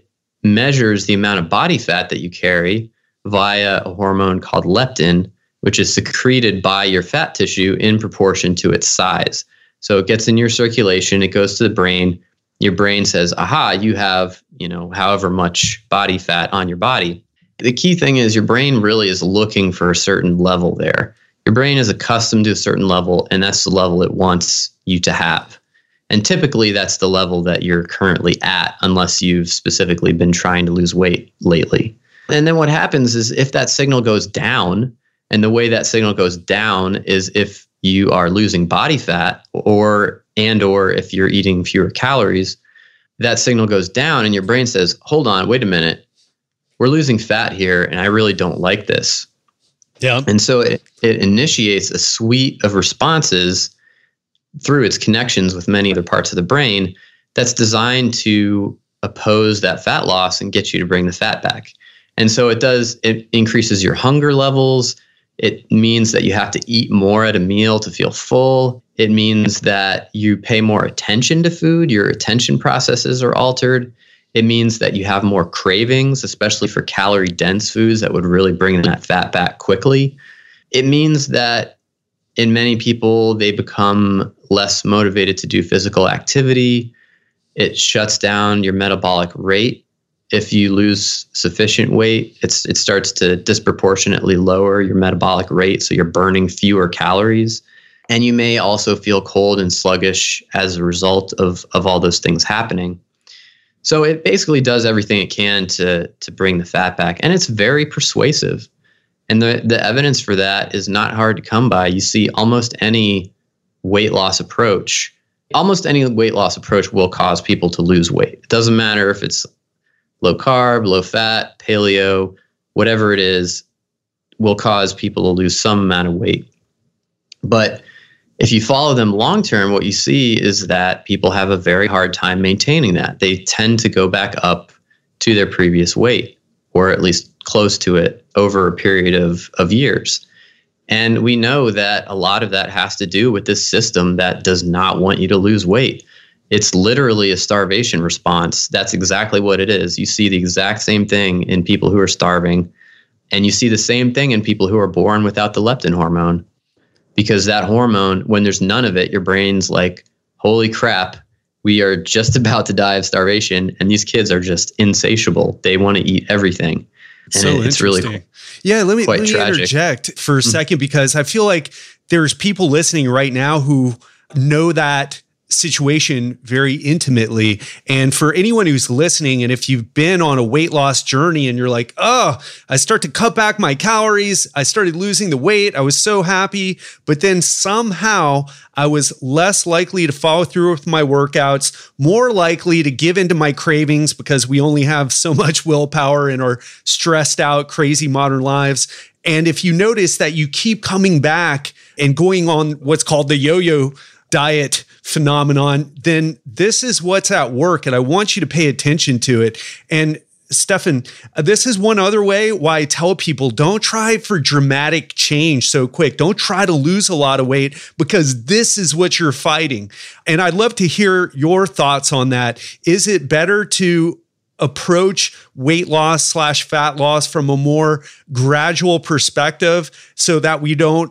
Speaker 1: measures the amount of body fat that you carry via a hormone called leptin, which is secreted by your fat tissue in proportion to its size. So it gets in your circulation, it goes to the brain. Your brain says, aha, you have, you know, however much body fat on your body. The key thing is your brain really is looking for a certain level there. Your brain is accustomed to a certain level, and that's the level it wants you to have. And typically that's the level that you're currently at, unless you've specifically been trying to lose weight lately. And then what happens is if that signal goes down, and the way that signal goes down is if you are losing body fat or and or if you're eating fewer calories, that signal goes down and your brain says, hold on, wait a minute, we're losing fat here and I really don't like this.
Speaker 2: Yeah.
Speaker 1: And so it, it initiates a suite of responses through its connections with many other parts of the brain that's designed to oppose that fat loss and get you to bring the fat back. And so it does, it increases your hunger levels. It means that you have to eat more at a meal to feel full. It means that you pay more attention to food. Your attention processes are altered. It means that you have more cravings, especially for calorie-dense foods that would really bring that fat back quickly. It means that in many people, they become less motivated to do physical activity. It shuts down your metabolic rate. If you lose sufficient weight, it's it starts to disproportionately lower your metabolic rate, so you're burning fewer calories. And you may also feel cold and sluggish as a result of, of all those things happening. So it basically does everything it can to, to bring the fat back. And it's very persuasive. And the, the evidence for that is not hard to come by. You see almost any weight loss approach, almost any weight loss approach will cause people to lose weight. It doesn't matter if it's low carb, low fat, paleo, whatever it is, will cause people to lose some amount of weight. But if you follow them long term, what you see is that people have a very hard time maintaining that. They tend to go back up to their previous weight, or at least close to it, over a period of, of years. And we know that a lot of that has to do with this system that does not want you to lose weight. It's literally a starvation response. That's exactly what it is. You see the exact same thing in people who are starving, and you see the same thing in people who are born without the leptin hormone. Because that hormone, when there's none of it, your brain's like, holy crap, we are just about to die of starvation, and these kids are just insatiable. They want to eat everything. And
Speaker 2: so
Speaker 1: it, it's really cool.
Speaker 2: Yeah, let me, let me
Speaker 1: tragic.
Speaker 2: interject for a second, because I feel like there's people listening right now who know that situation very intimately. And for anyone who's listening, and if you've been on a weight loss journey and you're like, oh, I start to cut back my calories, I started losing the weight, I was so happy, but then somehow I was less likely to follow through with my workouts, more likely to give into my cravings because we only have so much willpower in our stressed out, crazy modern lives. And if you notice that you keep coming back and going on what's called the yo-yo diet phenomenon, then this is what's at work. And I want you to pay attention to it. And Stefan, this is one other way why I tell people don't try for dramatic change so quick. Don't try to lose a lot of weight, because this is what you're fighting. And I'd love to hear your thoughts on that. Is it better to approach weight loss slash fat loss from a more gradual perspective so that we don't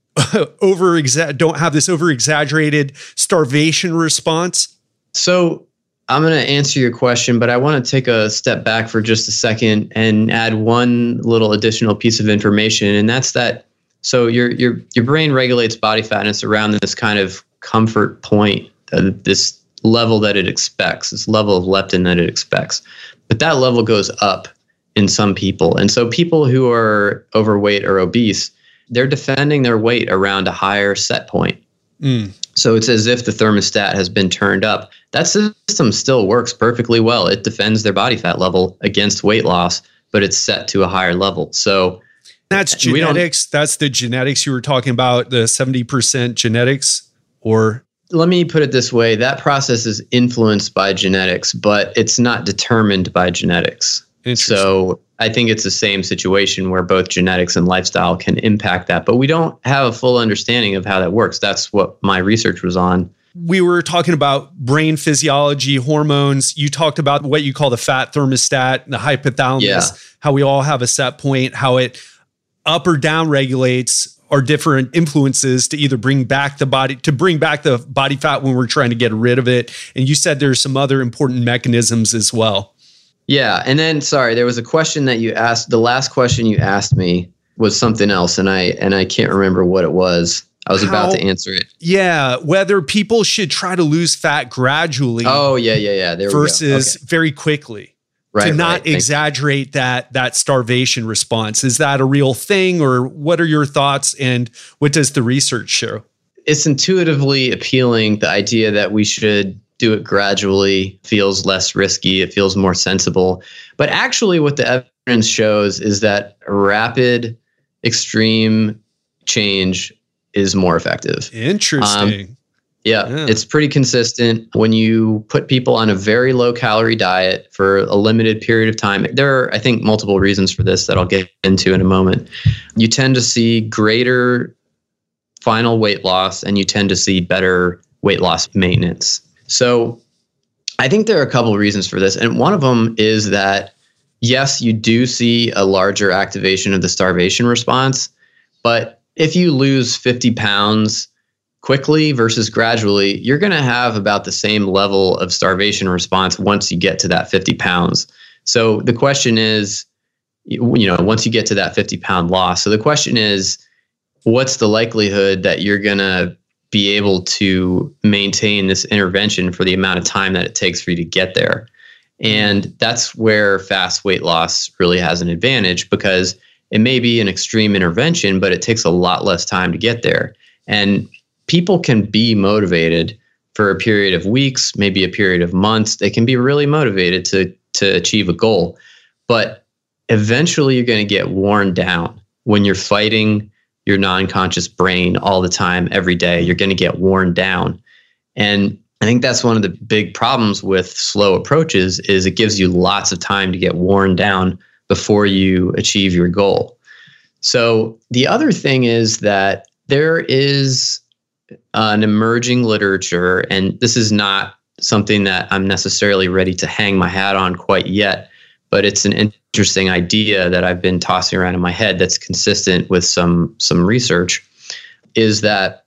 Speaker 2: over don't have this over exaggerated starvation response?
Speaker 1: So I'm going to answer your question, but I want to take a step back for just a second and add one little additional piece of information. And that's that. So your, your, your brain regulates body fat, and it's around this kind of comfort point, uh, this level that it expects, this level of leptin that it expects. But that level goes up in some people. And so people who are overweight or obese, they're defending their weight around a higher set point. Mm. So it's as if the thermostat has been turned up. That system still works perfectly well. It defends their body fat level against weight loss, but it's set to a higher level. So
Speaker 2: that's genetics. That's the genetics you were talking about, the seventy percent genetics, or?
Speaker 1: Let me put it this way. That process is influenced by genetics, but it's not determined by genetics. So I think it's the same situation where both genetics and lifestyle can impact that, but we don't have a full understanding of how that works. That's what my research was on.
Speaker 2: We were talking about brain physiology, hormones. You talked about what you call the fat thermostat, the hypothalamus,
Speaker 1: yeah.
Speaker 2: how we all have a set point, how it up or down regulates our different influences to either bring back the body, to bring back the body fat when we're trying to get rid of it. And you said there's some other important mechanisms as well.
Speaker 1: Yeah. And then, sorry, there was a question that you asked. The last question you asked me was something else. And I, and I can't remember what it was. I was How, about to answer it.
Speaker 2: Yeah. Whether people should try to lose fat gradually.
Speaker 1: Oh, yeah, yeah, yeah. There
Speaker 2: versus
Speaker 1: we go. Okay.
Speaker 2: very quickly.
Speaker 1: Right,
Speaker 2: to not
Speaker 1: right.
Speaker 2: exaggerate that, that starvation response. Is that a real thing, or what are your thoughts, and what does the research show?
Speaker 1: It's intuitively appealing. The idea that we should do it gradually feels less risky. It feels more sensible. But actually what the evidence shows is that rapid, extreme change is more effective.
Speaker 2: Interesting.
Speaker 1: Um, yeah, yeah, it's pretty consistent. When you put people on a very low calorie diet for a limited period of time, there are, I think, multiple reasons for this that I'll get into in a moment. You tend to see greater final weight loss, and you tend to see better weight loss maintenance. So I think there are a couple of reasons for this. And one of them is that, yes, you do see a larger activation of the starvation response, but if you lose fifty pounds quickly versus gradually, you're going to have about the same level of starvation response once you get to that fifty pounds. So the question is, you know, once you get to that fifty pound loss. So the question is, what's the likelihood that you're going to be able to maintain this intervention for the amount of time that it takes for you to get there? And that's where fast weight loss really has an advantage, because it may be an extreme intervention, but it takes a lot less time to get there. And people can be motivated for a period of weeks, maybe a period of months. They can be really motivated to, to achieve a goal. But eventually you're going to get worn down when you're fighting your non-conscious brain all the time, every day. You're going to get worn down. And I think that's one of the big problems with slow approaches, is it gives you lots of time to get worn down before you achieve your goal. So the other thing is that there is an emerging literature, and this is not something that I'm necessarily ready to hang my hat on quite yet, but it's an interesting idea that I've been tossing around in my head that's consistent with some some research, is that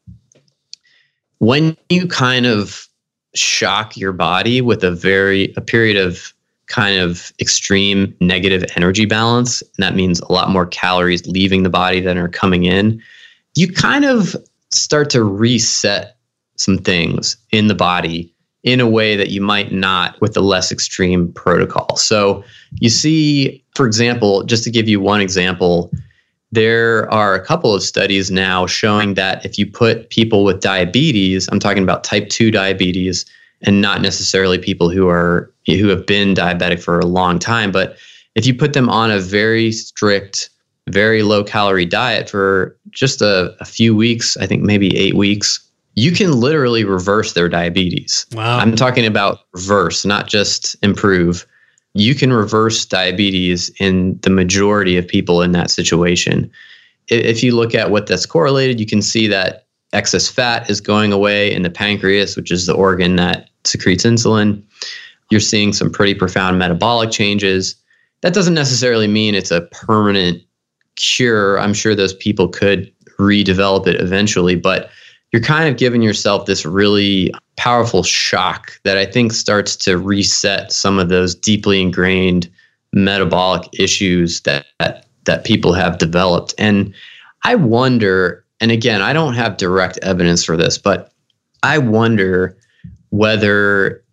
Speaker 1: when you kind of shock your body with a very a period of kind of extreme negative energy balance, and that means a lot more calories leaving the body than are coming in, you kind of start to reset some things in the body in a way that you might not with the less extreme protocol. So you see, for example, just to give you one example, there are a couple of studies now showing that if you put people with diabetes, I'm talking about type two diabetes, and not necessarily people who are who have been diabetic for a long time, but if you put them on a very strict, very low calorie diet for just a, a few weeks, I think maybe eight weeks, you can literally reverse their diabetes.
Speaker 2: Wow.
Speaker 1: I'm talking about reverse, not just improve. You can reverse diabetes in the majority of people in that situation. If you look at what that's correlated, you can see that excess fat is going away in the pancreas, which is the organ that secretes insulin. You're seeing some pretty profound metabolic changes. That doesn't necessarily mean it's a permanent cure. I'm sure those people could redevelop it eventually, but you're kind of giving yourself this really powerful shock that I think starts to reset some of those deeply ingrained metabolic issues that that, that people have developed. And I wonder, and again, I don't have direct evidence for this, but I wonder whether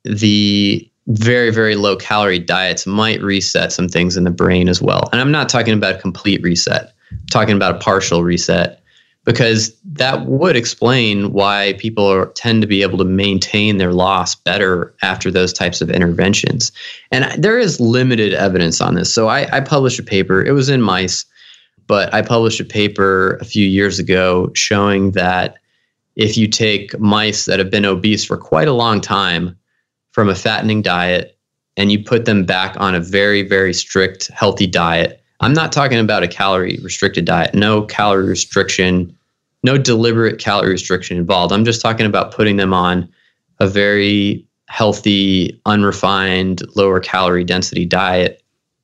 Speaker 1: the very, very low calorie diets might reset some things in the brain as well. And I'm not talking about a complete reset. I'm talking about a partial reset, because that would explain why people are, tend to be able to maintain their loss better after those types of interventions. And there is limited evidence on this. So I, I published a paper, it was in mice, but I published a paper a few years ago showing that if you take mice that have been obese for quite a long time from a fattening diet and you put them back on a very, very strict, healthy diet, I'm not talking about a calorie restricted diet, no calorie restriction, no deliberate calorie restriction involved. I'm just talking about putting them on a very healthy, unrefined, lower calorie density diet.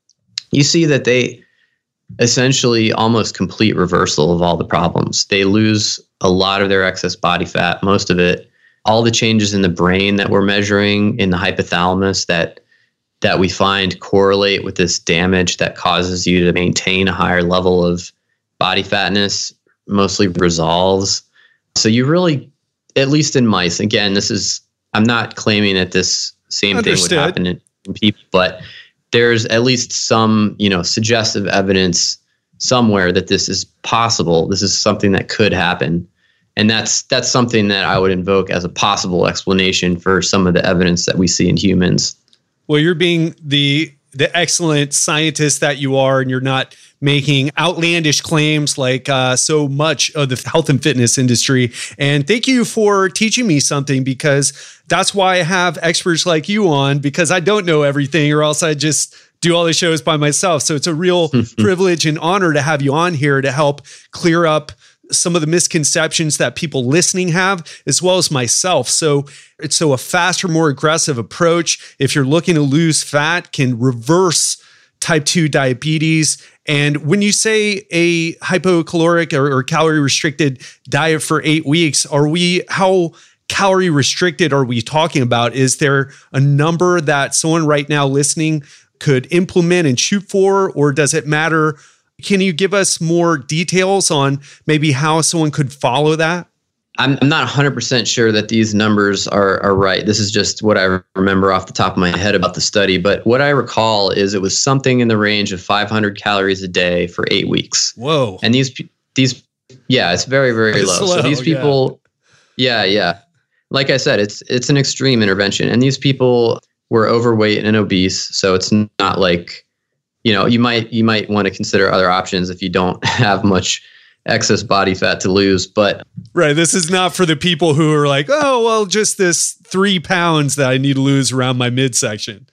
Speaker 1: You see that they essentially almost complete reversal of all the problems. They lose a lot of their excess body fat, most of it. All the changes in the brain that we're measuring in the hypothalamus that that we find correlate with this damage that causes you to maintain a higher level of body fatness mostly resolves. So you really, at least in mice, again, this is, I'm not claiming that this same
Speaker 2: Understood.
Speaker 1: thing would happen in, in people, but there's at least some, you know, suggestive evidence somewhere that this is possible. This is something that could happen. And that's that's something that I would invoke as a possible explanation for some of the evidence that we see in humans.
Speaker 2: Well, you're being the the excellent scientist that you are, and you're not making outlandish claims like uh, so much of the health and fitness industry. And thank you for teaching me something, because that's why I have experts like you on, because I don't know everything, or else I just do all the shows by myself. So it's a real privilege and honor to have you on here to help clear up some of the misconceptions that people listening have, as well as myself. So it's so a faster, more aggressive approach, if you're looking to lose fat, can reverse type two diabetes. And when you say a hypocaloric or, or calorie restricted diet for eight weeks, are we, how calorie restricted are we talking about? Is there a number that someone right now listening could implement and shoot for, or does it matter? Can you give us more details on maybe how someone could follow that?
Speaker 1: I'm, I'm not one hundred percent sure that these numbers are, are right. This is just what I remember off the top of my head about the study. But what I recall is it was something in the range of five hundred calories a day for eight weeks.
Speaker 2: Whoa.
Speaker 1: And these, these, yeah, it's very, very
Speaker 2: It's
Speaker 1: low.
Speaker 2: slow,
Speaker 1: So these people, yeah. yeah, yeah. Like I said, it's it's an extreme intervention. And these people were overweight and obese. So it's not like, you know, you might you might want to consider other options if you don't have much excess body fat to lose. But
Speaker 2: right, this is not for the people who are like, oh, well, just this three pounds that I need to lose around my midsection.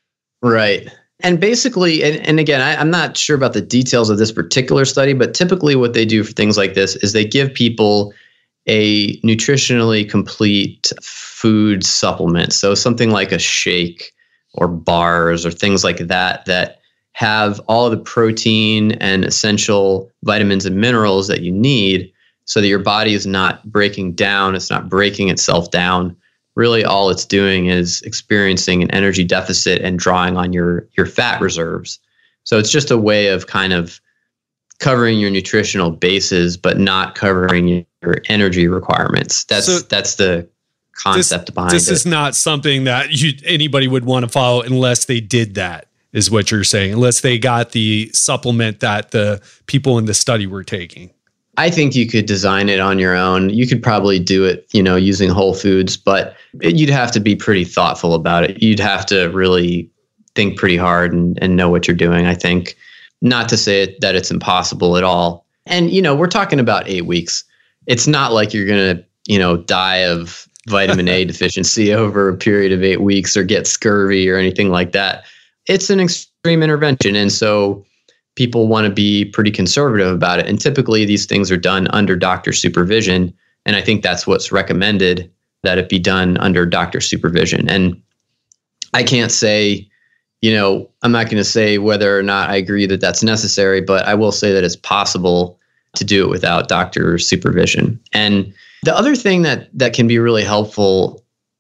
Speaker 1: Right. And basically, and, and again, I, I'm not sure about the details of this particular study, but typically what they do for things like this is they give people a nutritionally complete food supplement. So something like a shake or bars or things like that, that have all the protein and essential vitamins and minerals that you need so that your body is not breaking down. It's not breaking itself down. Really, all it's doing is experiencing an energy deficit and drawing on your, your fat reserves. So it's just a way of kind of covering your nutritional bases, but not covering your energy requirements. That's so that's the concept
Speaker 2: this,
Speaker 1: behind
Speaker 2: this
Speaker 1: it.
Speaker 2: This is not something that you anybody would want to follow unless they did that, is what you're saying, unless they got the supplement that the people in the study were taking.
Speaker 1: I think you could design it on your own. You could probably do it, you know, using whole foods, but it, you'd have to be pretty thoughtful about it. You'd have to really think pretty hard and, and know what you're doing, I think. Not to say it, that it's impossible at all. And, you know, we're talking about eight weeks. It's not like you're going to, you know, die of vitamin A deficiency over a period of eight weeks or get scurvy or anything like that. It's an extreme intervention. And so people want to be pretty conservative about it. And typically these things are done under doctor supervision. And I think that's what's recommended, that it be done under doctor supervision. And I can't say, you know, I'm not going to say whether or not I agree that that's necessary, but I will say that it's possible to do it without doctor supervision. And the other thing that that can be really helpful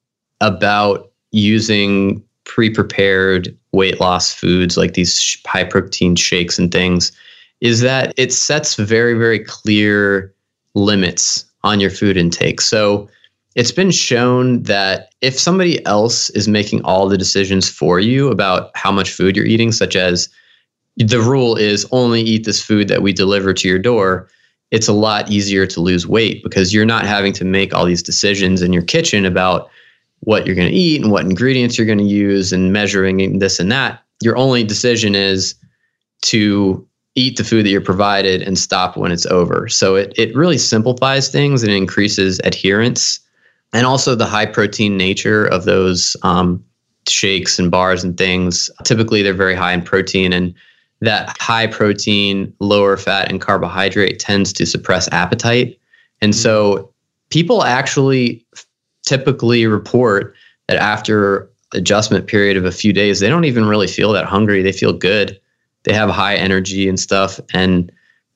Speaker 1: about using pre-prepared weight loss foods like these high protein shakes and things is that it sets very, very clear limits on your food intake. So it's been shown that if somebody else is making all the decisions for you about how much food you're eating, such as the rule is only eat this food that we deliver to your door, it's a lot easier to lose weight because you're not having to make all these decisions in your kitchen about what you're going to eat and what ingredients you're going to use and measuring this and that. Your only decision is to eat the food that you're provided and stop when it's over. So it it really simplifies things and increases adherence. And also the high protein nature of those um, shakes and bars and things. Typically, they're very high in protein, and that high protein, lower fat and carbohydrate tends to suppress appetite. And mm-hmm. so people actually typically report that after adjustment period of a few days, they don't even really feel that hungry. They feel good. They have high energy and stuff. And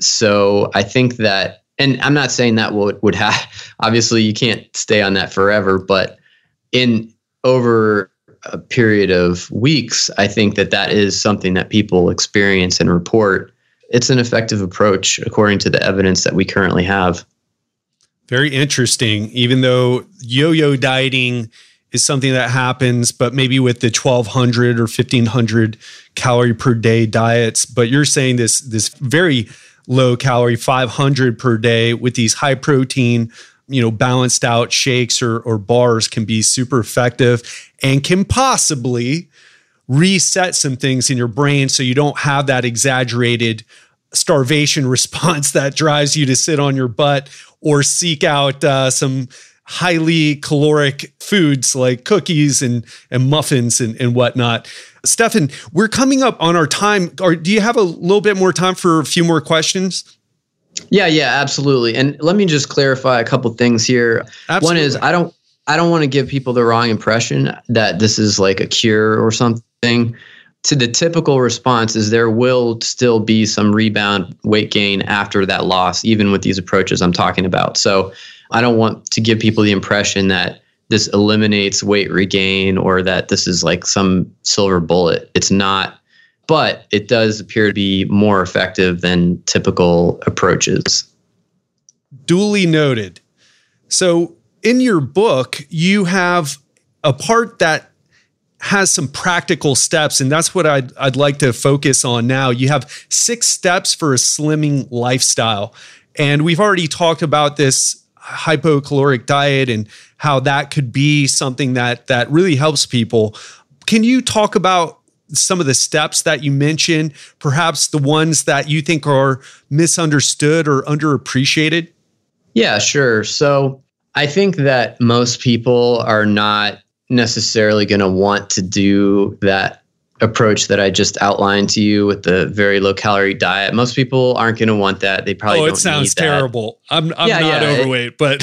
Speaker 1: so I think that, and I'm not saying that would, would have, obviously you can't stay on that forever, but in over a period of weeks, I think that that is something that people experience and report. It's an effective approach according to the evidence that we currently have.
Speaker 2: Very interesting. Even though yo-yo dieting is something that happens, but maybe with the twelve hundred or fifteen hundred calorie per day diets, but you're saying this, this very low calorie five hundred per day with these high protein, you know, balanced out shakes or, or bars can be super effective and can possibly reset some things in your brain so you don't have that exaggerated starvation response that drives you to sit on your butt or seek out uh, some highly caloric foods like cookies and, and muffins and, and whatnot. Stefan, we're coming up on our time. Or do you have a little bit more time for a few more questions?
Speaker 1: Yeah, yeah, absolutely. And let me just clarify a couple things here. Absolutely. One is I don't I don't want to give people the wrong impression that this is like a cure or something. To the typical response is there will still be some rebound weight gain after that loss, even with these approaches I'm talking about. So I don't want to give people the impression that this eliminates weight regain or that this is like some silver bullet. It's not, but it does appear to be more effective than typical approaches.
Speaker 2: Duly noted. So in your book, you have a part that has some practical steps, and that's what I'd, I'd like to focus on now. You have six steps for a slimming lifestyle. And we've already talked about this hypocaloric diet and how that could be something that that really helps people. Can you talk about some of the steps that you mentioned, perhaps the ones that you think are misunderstood or underappreciated?
Speaker 1: Yeah, sure. So I think that most people are not necessarily going to want to do that approach that I just outlined to you with the very low calorie diet. Most people aren't going to want that. They probably
Speaker 2: oh,
Speaker 1: don't
Speaker 2: it sounds
Speaker 1: need
Speaker 2: terrible.
Speaker 1: That.
Speaker 2: I'm I'm
Speaker 1: yeah,
Speaker 2: not
Speaker 1: yeah,
Speaker 2: overweight,
Speaker 1: it,
Speaker 2: but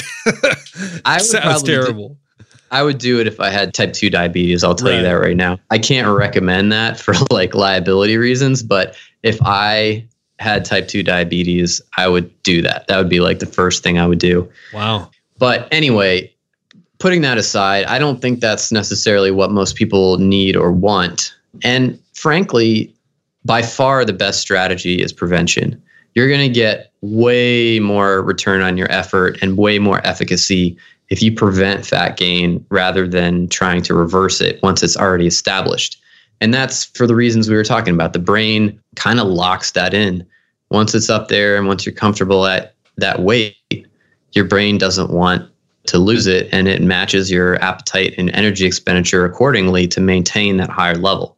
Speaker 1: I
Speaker 2: it sounds terrible.
Speaker 1: Do, I would do it if I had type two diabetes. I'll tell
Speaker 2: right.
Speaker 1: you that right now. I can't recommend that for like liability reasons, but if I had type two diabetes, I would do that. That would be like the first thing I would do.
Speaker 2: Wow.
Speaker 1: But anyway, putting that aside, I don't think that's necessarily what most people need or want. And frankly, by far the best strategy is prevention. You're going to get way more return on your effort and way more efficacy if you prevent fat gain rather than trying to reverse it once it's already established. And that's for the reasons we were talking about. The brain kind of locks that in. Once it's up there and once you're comfortable at that weight, your brain doesn't want to lose it, and it matches your appetite and energy expenditure accordingly to maintain that higher level.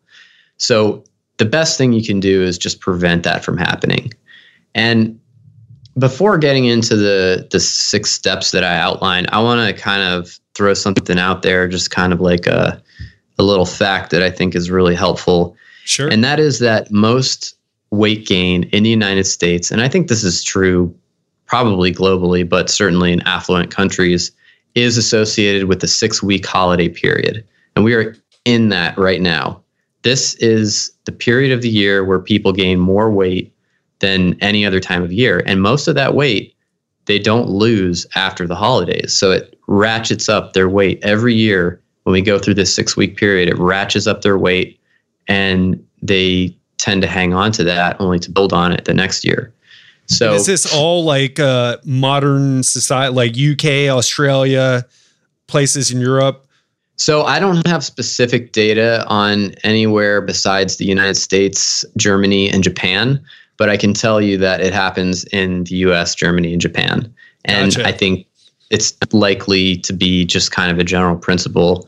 Speaker 1: So the best thing you can do is just prevent that from happening. And before getting into the the six steps that I outlined, I want to kind of throw something out there, just kind of like a, a little fact that I think is really helpful.
Speaker 2: Sure.
Speaker 1: And that is that most weight gain in the United States, and I think this is true probably globally, but certainly in affluent countries, is associated with the six-week holiday period. And we are in that right now. This is the period of the year where people gain more weight than any other time of year. And most of that weight, they don't lose after the holidays. So it ratchets up their weight every year. When we go through this six-week period, it ratchets up their weight, and they tend to hang on to that only to build on it the next year. So
Speaker 2: and is this all like uh, modern society, like U K, Australia, places in Europe?
Speaker 1: So I don't have specific data on anywhere besides the United States, Germany, and Japan, but I can tell you that it happens in the U S, Germany, and Japan. And gotcha. I think it's likely to be just kind of a general principle.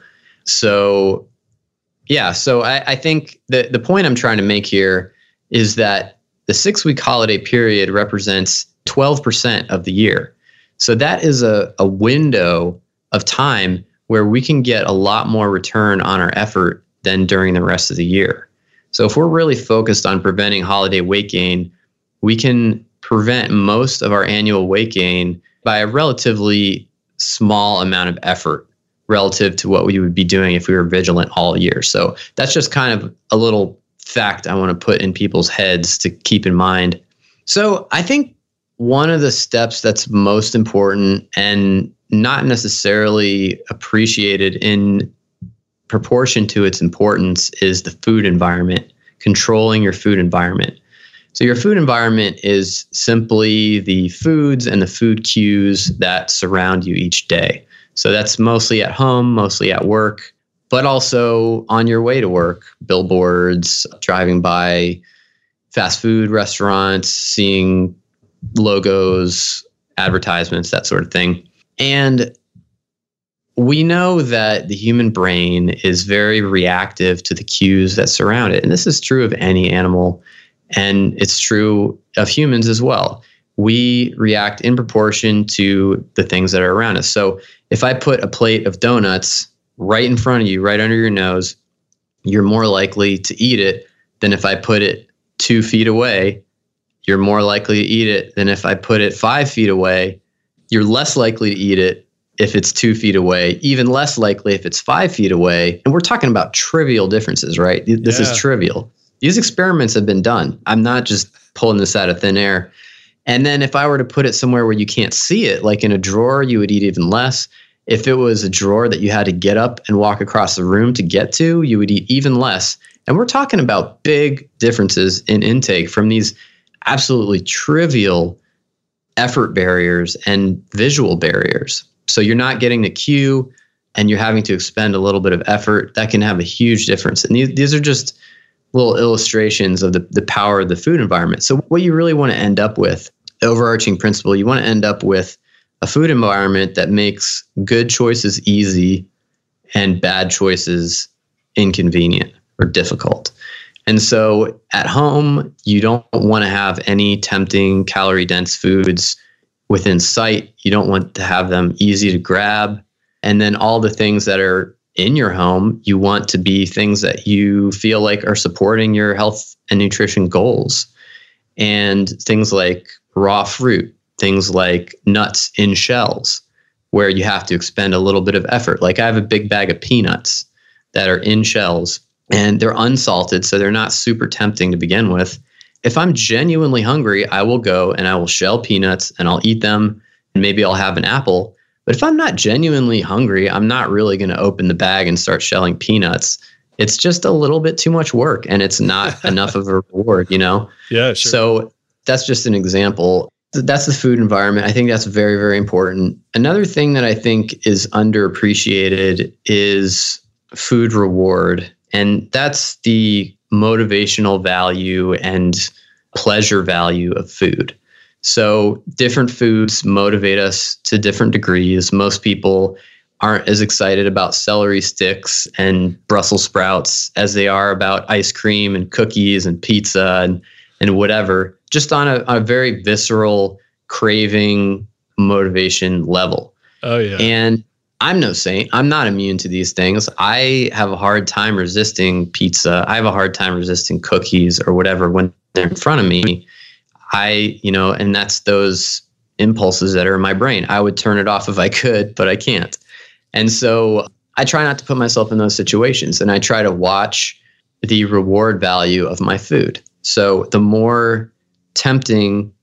Speaker 1: So yeah, so I, I think the, the point I'm trying to make here is that the six-week holiday period represents twelve percent of the year. So that is a, a window of time where we can get a lot more return on our effort than during the rest of the year. So if we're really focused on preventing holiday weight gain, we can prevent most of our annual weight gain by a relatively small amount of effort relative to what we would be doing if we were vigilant all year. So that's just kind of a little fact I want to put in people's heads to keep in mind. So I think one of the steps that's most important and not necessarily appreciated in proportion to its importance is the food environment, controlling your food environment. So your food environment is simply the foods and the food cues that surround you each day. So that's mostly at home, mostly at work, but also on your way to work, billboards, driving by fast food restaurants, seeing logos, advertisements, that sort of thing. And we know that the human brain is very reactive to the cues that surround it. And this is true of any animal, and it's true of humans as well. We react in proportion to the things that are around us. So if I put a plate of donuts right in front of you, right under your nose, you're more likely to eat it than if I put it two feet away. You're more likely to eat it than if I put it five feet away. You're less likely to eat it if it's two feet away, even less likely if it's five feet away. And we're talking about trivial differences, right? This yeah. is trivial. These experiments have been done. I'm not just pulling this out of thin air. And then if I were to put it somewhere where you can't see it, like in a drawer, you would eat even less. If it was a drawer that you had to get up and walk across the room to get to, you would eat even less. And we're talking about big differences in intake from these absolutely trivial effort barriers and visual barriers. So you're not getting the cue and you're having to expend a little bit of effort. That can have a huge difference. And these, these are just little illustrations of the, the power of the food environment. So what you really want to end up with, the overarching principle, you want to end up with a food environment that makes good choices easy and bad choices inconvenient or difficult. And so at home, you don't want to have any tempting calorie-dense foods within sight. You don't want to have them easy to grab. And then all the things that are in your home, you want to be things that you feel like are supporting your health and nutrition goals. And things like raw fruit, things like nuts in shells, where you have to expend a little bit of effort. Like I have a big bag of peanuts that are in shells and they're unsalted, so they're not super tempting to begin with. If I'm genuinely hungry, I will go and I will shell peanuts and I'll eat them, and maybe I'll have an apple. But if I'm not genuinely hungry, I'm not really going to open the bag and start shelling peanuts. It's just a little bit too much work and it's not enough of a reward, you know?
Speaker 2: Yeah, sure.
Speaker 1: So that's just an example. That's the food environment. I think that's very, very important. Another thing that I think is underappreciated is food reward. And that's the motivational value and pleasure value of food. So different foods motivate us to different degrees. Most people aren't as excited about celery sticks and Brussels sprouts as they are about ice cream and cookies and pizza and, and whatever, just on a, on a very visceral craving motivation level.
Speaker 2: Oh, yeah.
Speaker 1: And I'm no saint. I'm not immune to these things. I have a hard time resisting pizza. I have a hard time resisting cookies or whatever when they're in front of me. I, you know, and that's those impulses that are in my brain. I would turn it off if I could, but I can't. And so I try not to put myself in those situations, and I try to watch the reward value of my food. So the more tempting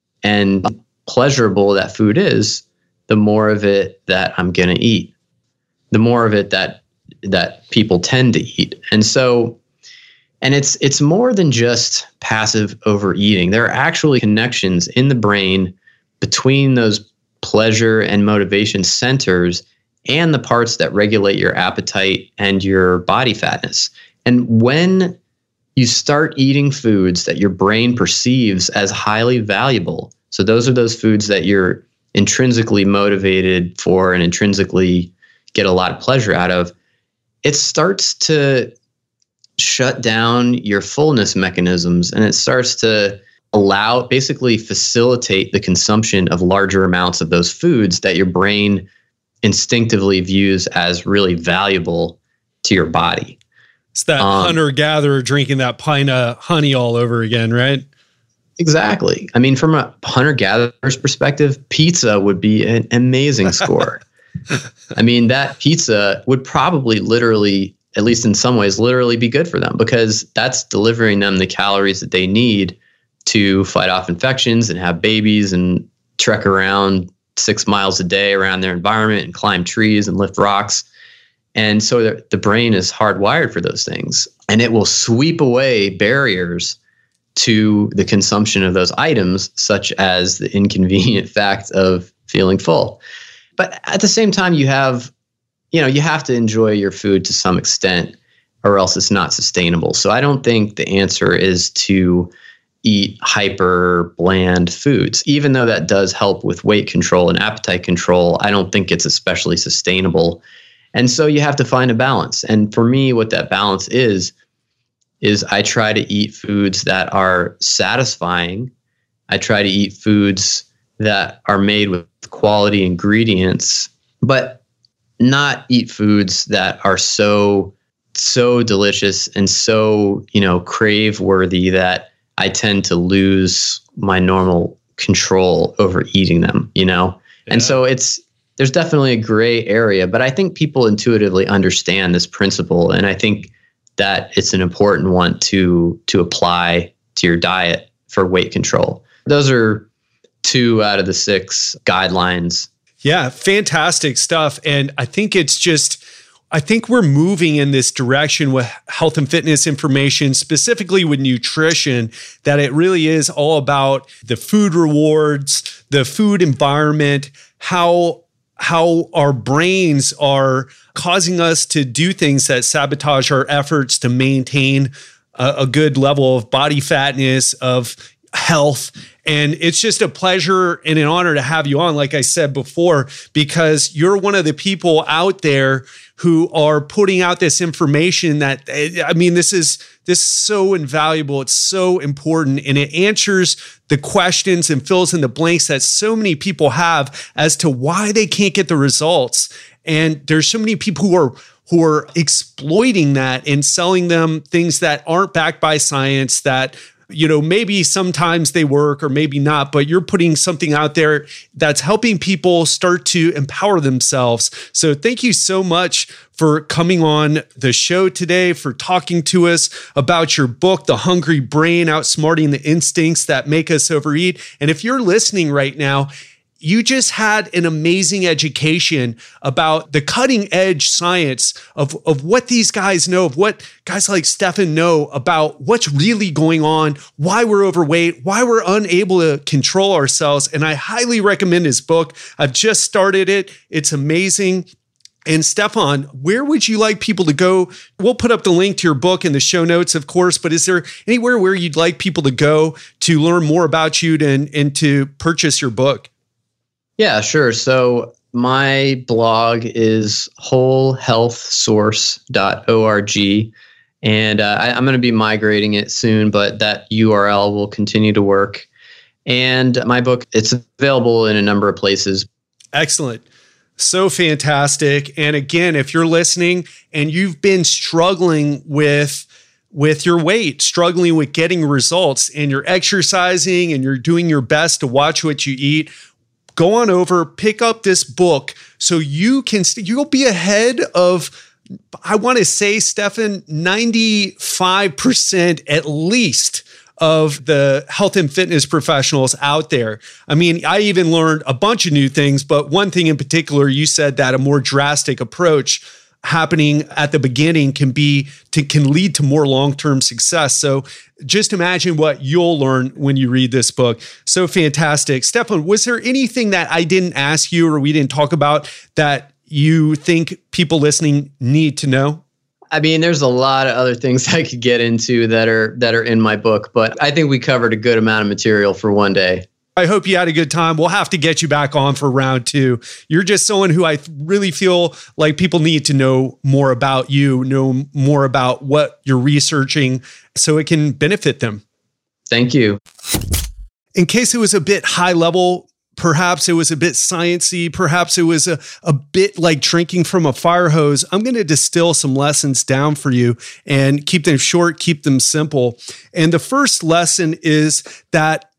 Speaker 1: and pleasurable that food is, the more of it that I'm going to eat, the more of it that that people tend to eat. And so, and it's it's more than just passive overeating. There are actually connections in the brain between those pleasure and motivation centers and the parts that regulate your appetite and your body fatness. And when you start eating foods that your brain perceives as highly valuable, so those are those foods that you're intrinsically motivated for and intrinsically get a lot of pleasure out of, it starts to shut down your fullness mechanisms, and it starts to allow, basically facilitate the consumption of larger amounts of those foods that your brain instinctively views as really valuable to your body.
Speaker 2: It's that um, hunter-gatherer drinking that pint of honey all over again, right?
Speaker 1: Exactly. I mean, from a hunter-gatherer's perspective, pizza would be an amazing score. I mean, that pizza would probably literally, at least in some ways, literally be good for them, because that's delivering them the calories that they need to fight off infections and have babies and trek around six miles a day around their environment and climb trees and lift rocks. And so the, the brain is hardwired for those things, and it will sweep away barriers to the consumption of those items, such as the inconvenient fact of feeling full. But at the same time, you have, you know, you have to enjoy your food to some extent, or else it's not sustainable. So I don't think the answer is to eat hyper bland foods. Even though that does help with weight control and appetite control, I don't think it's especially sustainable. And so you have to find a balance. And for me, what that balance is, is I try to eat foods that are satisfying. I try to eat foods that are made with quality ingredients, but not eat foods that are so, so delicious and so, you know, crave worthy that I tend to lose my normal control over eating them, you know? Yeah. And so it's, there's definitely a gray area, but I think people intuitively understand this principle. And I think that it's an important one to, to apply to your diet for weight control. Those are two out of the six guidelines.
Speaker 2: Yeah, fantastic stuff. And I think it's just, I think we're moving in this direction with health and fitness information, specifically with nutrition, that it really is all about the food rewards, the food environment, how how our brains are causing us to do things that sabotage our efforts to maintain a, a good level of body fatness, of health. And it's just a pleasure and an honor to have you on, like I said before, because you're one of the people out there who are putting out this information that, I mean, this is this is so invaluable. It's so important, and it answers the questions and fills in the blanks that so many people have as to why they can't get the results. And there's so many people who are who are exploiting that and selling them things that aren't backed by science, that, you know, maybe sometimes they work or maybe not, but you're putting something out there that's helping people start to empower themselves. So thank you so much for coming on the show today, for talking to us about your book, The Hungry Brain, Outsmarting the Instincts That Make Us Overeat. And if you're listening right now, you just had an amazing education about the cutting edge science of, of what these guys know, of what guys like Stefan know about what's really going on, why we're overweight, why we're unable to control ourselves. And I highly recommend his book. I've just started it. It's amazing. And Stefan, where would you like people to go? We'll put up the link to your book in the show notes, of course, but is there anywhere where you'd like people to go to learn more about you and, and to purchase your book?
Speaker 1: Yeah, sure. So my blog is whole health source dot org, and uh, I, I'm going to be migrating it soon, but that U R L will continue to work. And my book, it's available in a number of places.
Speaker 2: Excellent. So fantastic. And again, if you're listening and you've been struggling with with your weight, struggling with getting results, and you're exercising and you're doing your best to watch what you eat, go on over, pick up this book so you can, you'll be ahead of, I want to say, Stefan, ninety-five percent at least of the health and fitness professionals out there. I mean, I even learned a bunch of new things, but one thing in particular, you said that a more drastic approach happening at the beginning can be to can lead to more long-term success. So just imagine what you'll learn when you read this book. So fantastic. Stefan, was there anything that I didn't ask you or we didn't talk about that you think people listening need to know?
Speaker 1: I mean, there's a lot of other things I could get into that are that are in my book, but I think we covered a good amount of material for one day.
Speaker 2: I hope you had a good time. We'll have to get you back on for round two. You're just someone who I really feel like people need to know more about you, know more about what you're researching so it can benefit them.
Speaker 1: Thank you.
Speaker 2: In case it was a bit high level, perhaps it was a bit sciencey, perhaps it was a, a bit like drinking from a fire hose, I'm going to distill some lessons down for you and keep them short, keep them simple. And the first lesson is that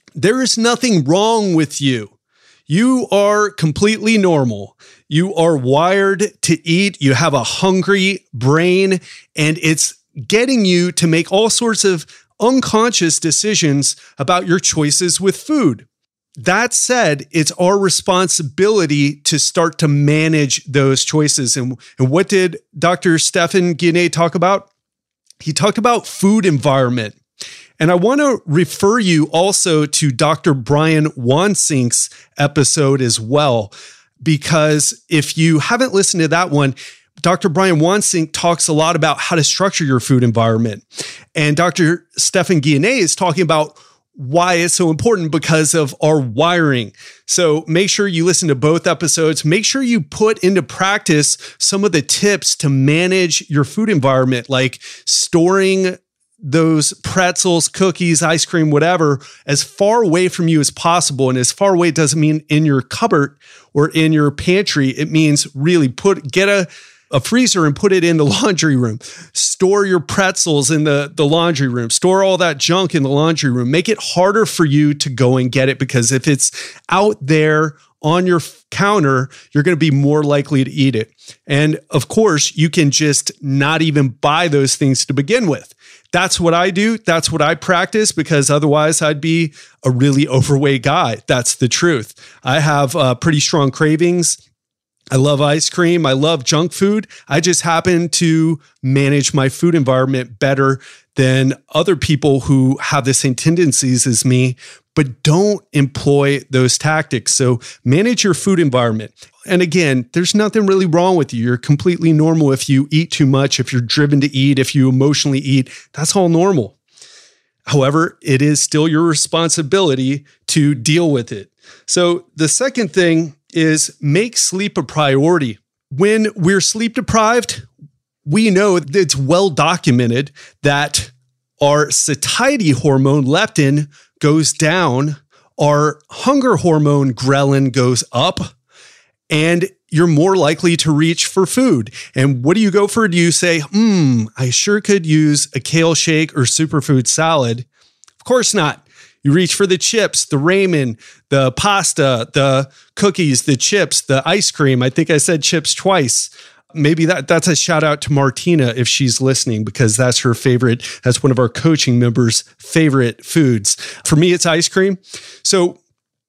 Speaker 2: There is nothing wrong with you. You are completely normal. You are wired to eat. You have a hungry brain, and it's getting you to make all sorts of unconscious decisions about your choices with food. That said, it's our responsibility to start to manage those choices. And, and what did Doctor Stephan Guyenet talk about? He talked about food environment. And I want to refer you also to Doctor Brian Wansink's episode as well, because if you haven't listened to that one, Doctor Brian Wansink talks a lot about how to structure your food environment. And Doctor Stephan Guyenet is talking about why it's so important because of our wiring. So make sure you listen to both episodes. Make sure you put into practice some of the tips to manage your food environment, like storing those pretzels, cookies, ice cream, whatever, as far away from you as possible. And as far away doesn't mean in your cupboard or in your pantry. It means really put get a, a freezer and put it in the laundry room. Store your pretzels in the, the laundry room. Store all that junk in the laundry room. Make it harder for you to go and get it, because if it's out there on your counter, you're going to be more likely to eat it. And of course, you can just not even buy those things to begin with. That's what I do. That's what I practice, because otherwise I'd be a really overweight guy. That's the truth. I have uh, pretty strong cravings. I love ice cream. I love junk food. I just happen to manage my food environment better than other people who have the same tendencies as me, but don't employ those tactics. So manage your food environment. And again, there's nothing really wrong with you. You're completely normal if you eat too much, if you're driven to eat, if you emotionally eat, that's all normal. However, it is still your responsibility to deal with it. So the second thing is make sleep a priority. When we're sleep deprived, we know that it's well documented that our satiety hormone, leptin, goes down, our hunger hormone, ghrelin, goes up, and you're more likely to reach for food. And what do you go for? Do you say, hmm, I sure could use a kale shake or superfood salad? Of course not. You reach for the chips, the ramen, the pasta, the cookies, the chips, the ice cream. I think I said chips twice. Maybe that that's a shout out to Martina if she's listening, because that's her favorite. That's one of our coaching members' favorite foods. For me, it's ice cream. So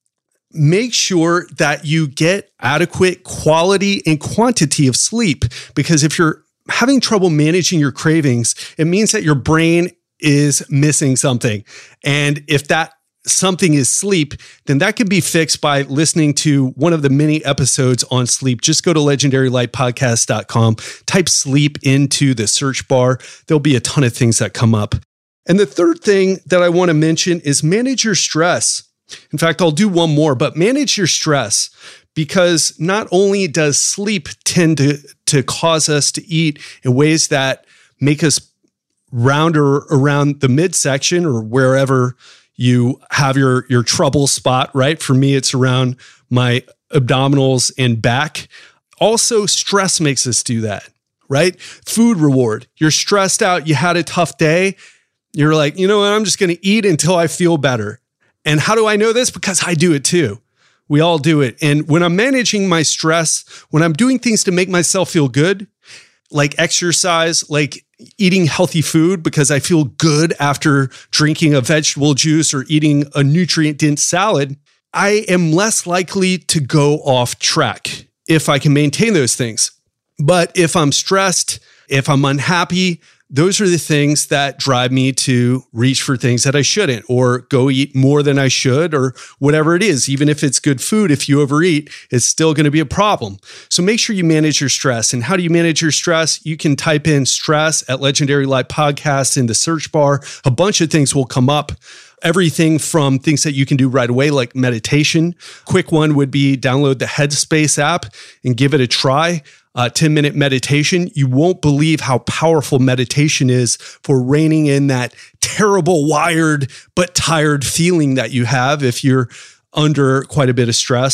Speaker 2: make sure that you get adequate quality and quantity of sleep, because if you're having trouble managing your cravings, it means that your brain is missing something. And if that something is sleep, then that can be fixed by listening to one of the many episodes on sleep. Just go to legendary light podcast dot com, type sleep into the search bar. There'll be a ton of things that come up. And the third thing that I want to mention is manage your stress. In fact, I'll do one more, but manage your stress, because not only does sleep tend to, to cause us to eat in ways that make us rounder around the midsection or wherever you have your, your trouble spot, right? For me, it's around my abdominals and back. Also, stress makes us do that, right? Food reward. You're stressed out. You had a tough day. You're like, you know what? I'm just going to eat until I feel better. And how do I know this? Because I do it too. We all do it. And when I'm managing my stress, when I'm doing things to make myself feel good, like exercise, like eating healthy food because I feel good after drinking a vegetable juice or eating a nutrient-dense salad, I am less likely to go off track if I can maintain those things. But if I'm stressed, if I'm unhappy, those are the things that drive me to reach for things that I shouldn't, or go eat more than I should, or whatever it is. Even if it's good food, if you overeat, it's still going to be a problem. So make sure you manage your stress. And how do you manage your stress? You can type in stress at Legendary Life Podcast in the search bar. A bunch of things will come up. Everything from things that you can do right away, like meditation. Quick one would be download the Headspace app and give it a try. Uh, ten minute meditation. You won't believe how powerful meditation is for reining in that terrible wired but tired feeling that you have if you're under quite a bit of stress.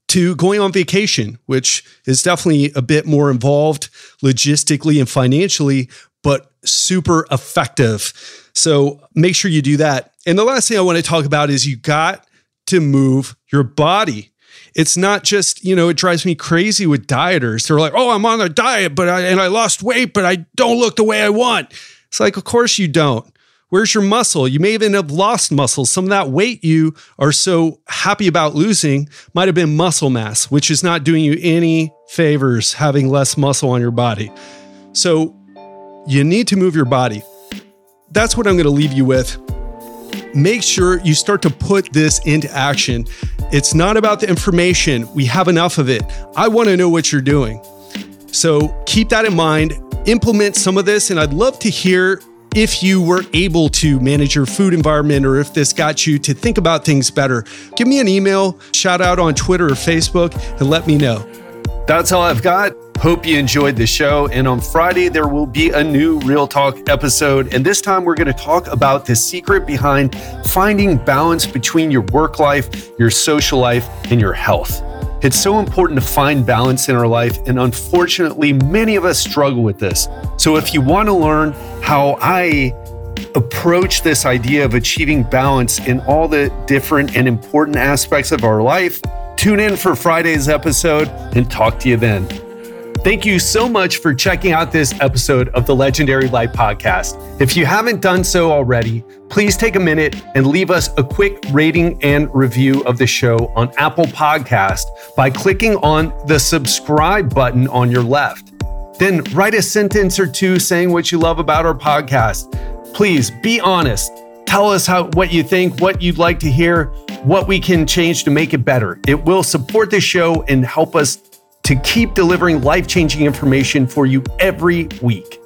Speaker 2: to going on vacation, which is definitely a bit more involved logistically and financially, but super effective. So make sure you do that. And the last thing I want to talk about is you got to move your body. It's not just, you know, it drives me crazy with dieters. They're like, oh, I'm on a diet, but I, and I lost weight, but I don't look the way I want. It's like, of course you don't. Where's your muscle? You may even have lost muscle. Some of that weight you are so happy about losing might have been muscle mass, which is not doing you any favors having less muscle on your body. So you need to move your body. That's what I'm going to leave you with. Make sure you start to put this into action. It's not about the information. We have enough of it. I want to know what you're doing. So keep that in mind. Implement some of this, and I'd love to hear if you were able to manage your food environment or if this got you to think about things better. Give me an email, shout out on Twitter or Facebook, and let me know. That's all I've got. Hope you enjoyed the show. And on Friday, there will be a new Real Talk episode. And this time, we're going to talk about the secret behind finding balance between your work life, your social life, and your health. It's so important to find balance in our life, and unfortunately, many of us struggle with this. So if you want to learn how I approach this idea of achieving balance in all the different and important aspects of our life, tune in for Friday's episode and talk to you then. Thank you so much for checking out this episode of the Legendary Life Podcast. If you haven't done so already, please take a minute and leave us a quick rating and review of the show on Apple Podcast by clicking on the subscribe button on your left. Then write a sentence or two saying what you love about our podcast. Please be honest. Tell us how what you think, what you'd like to hear, what we can change to make it better. It will support the show and help us to keep delivering life-changing information for you every week.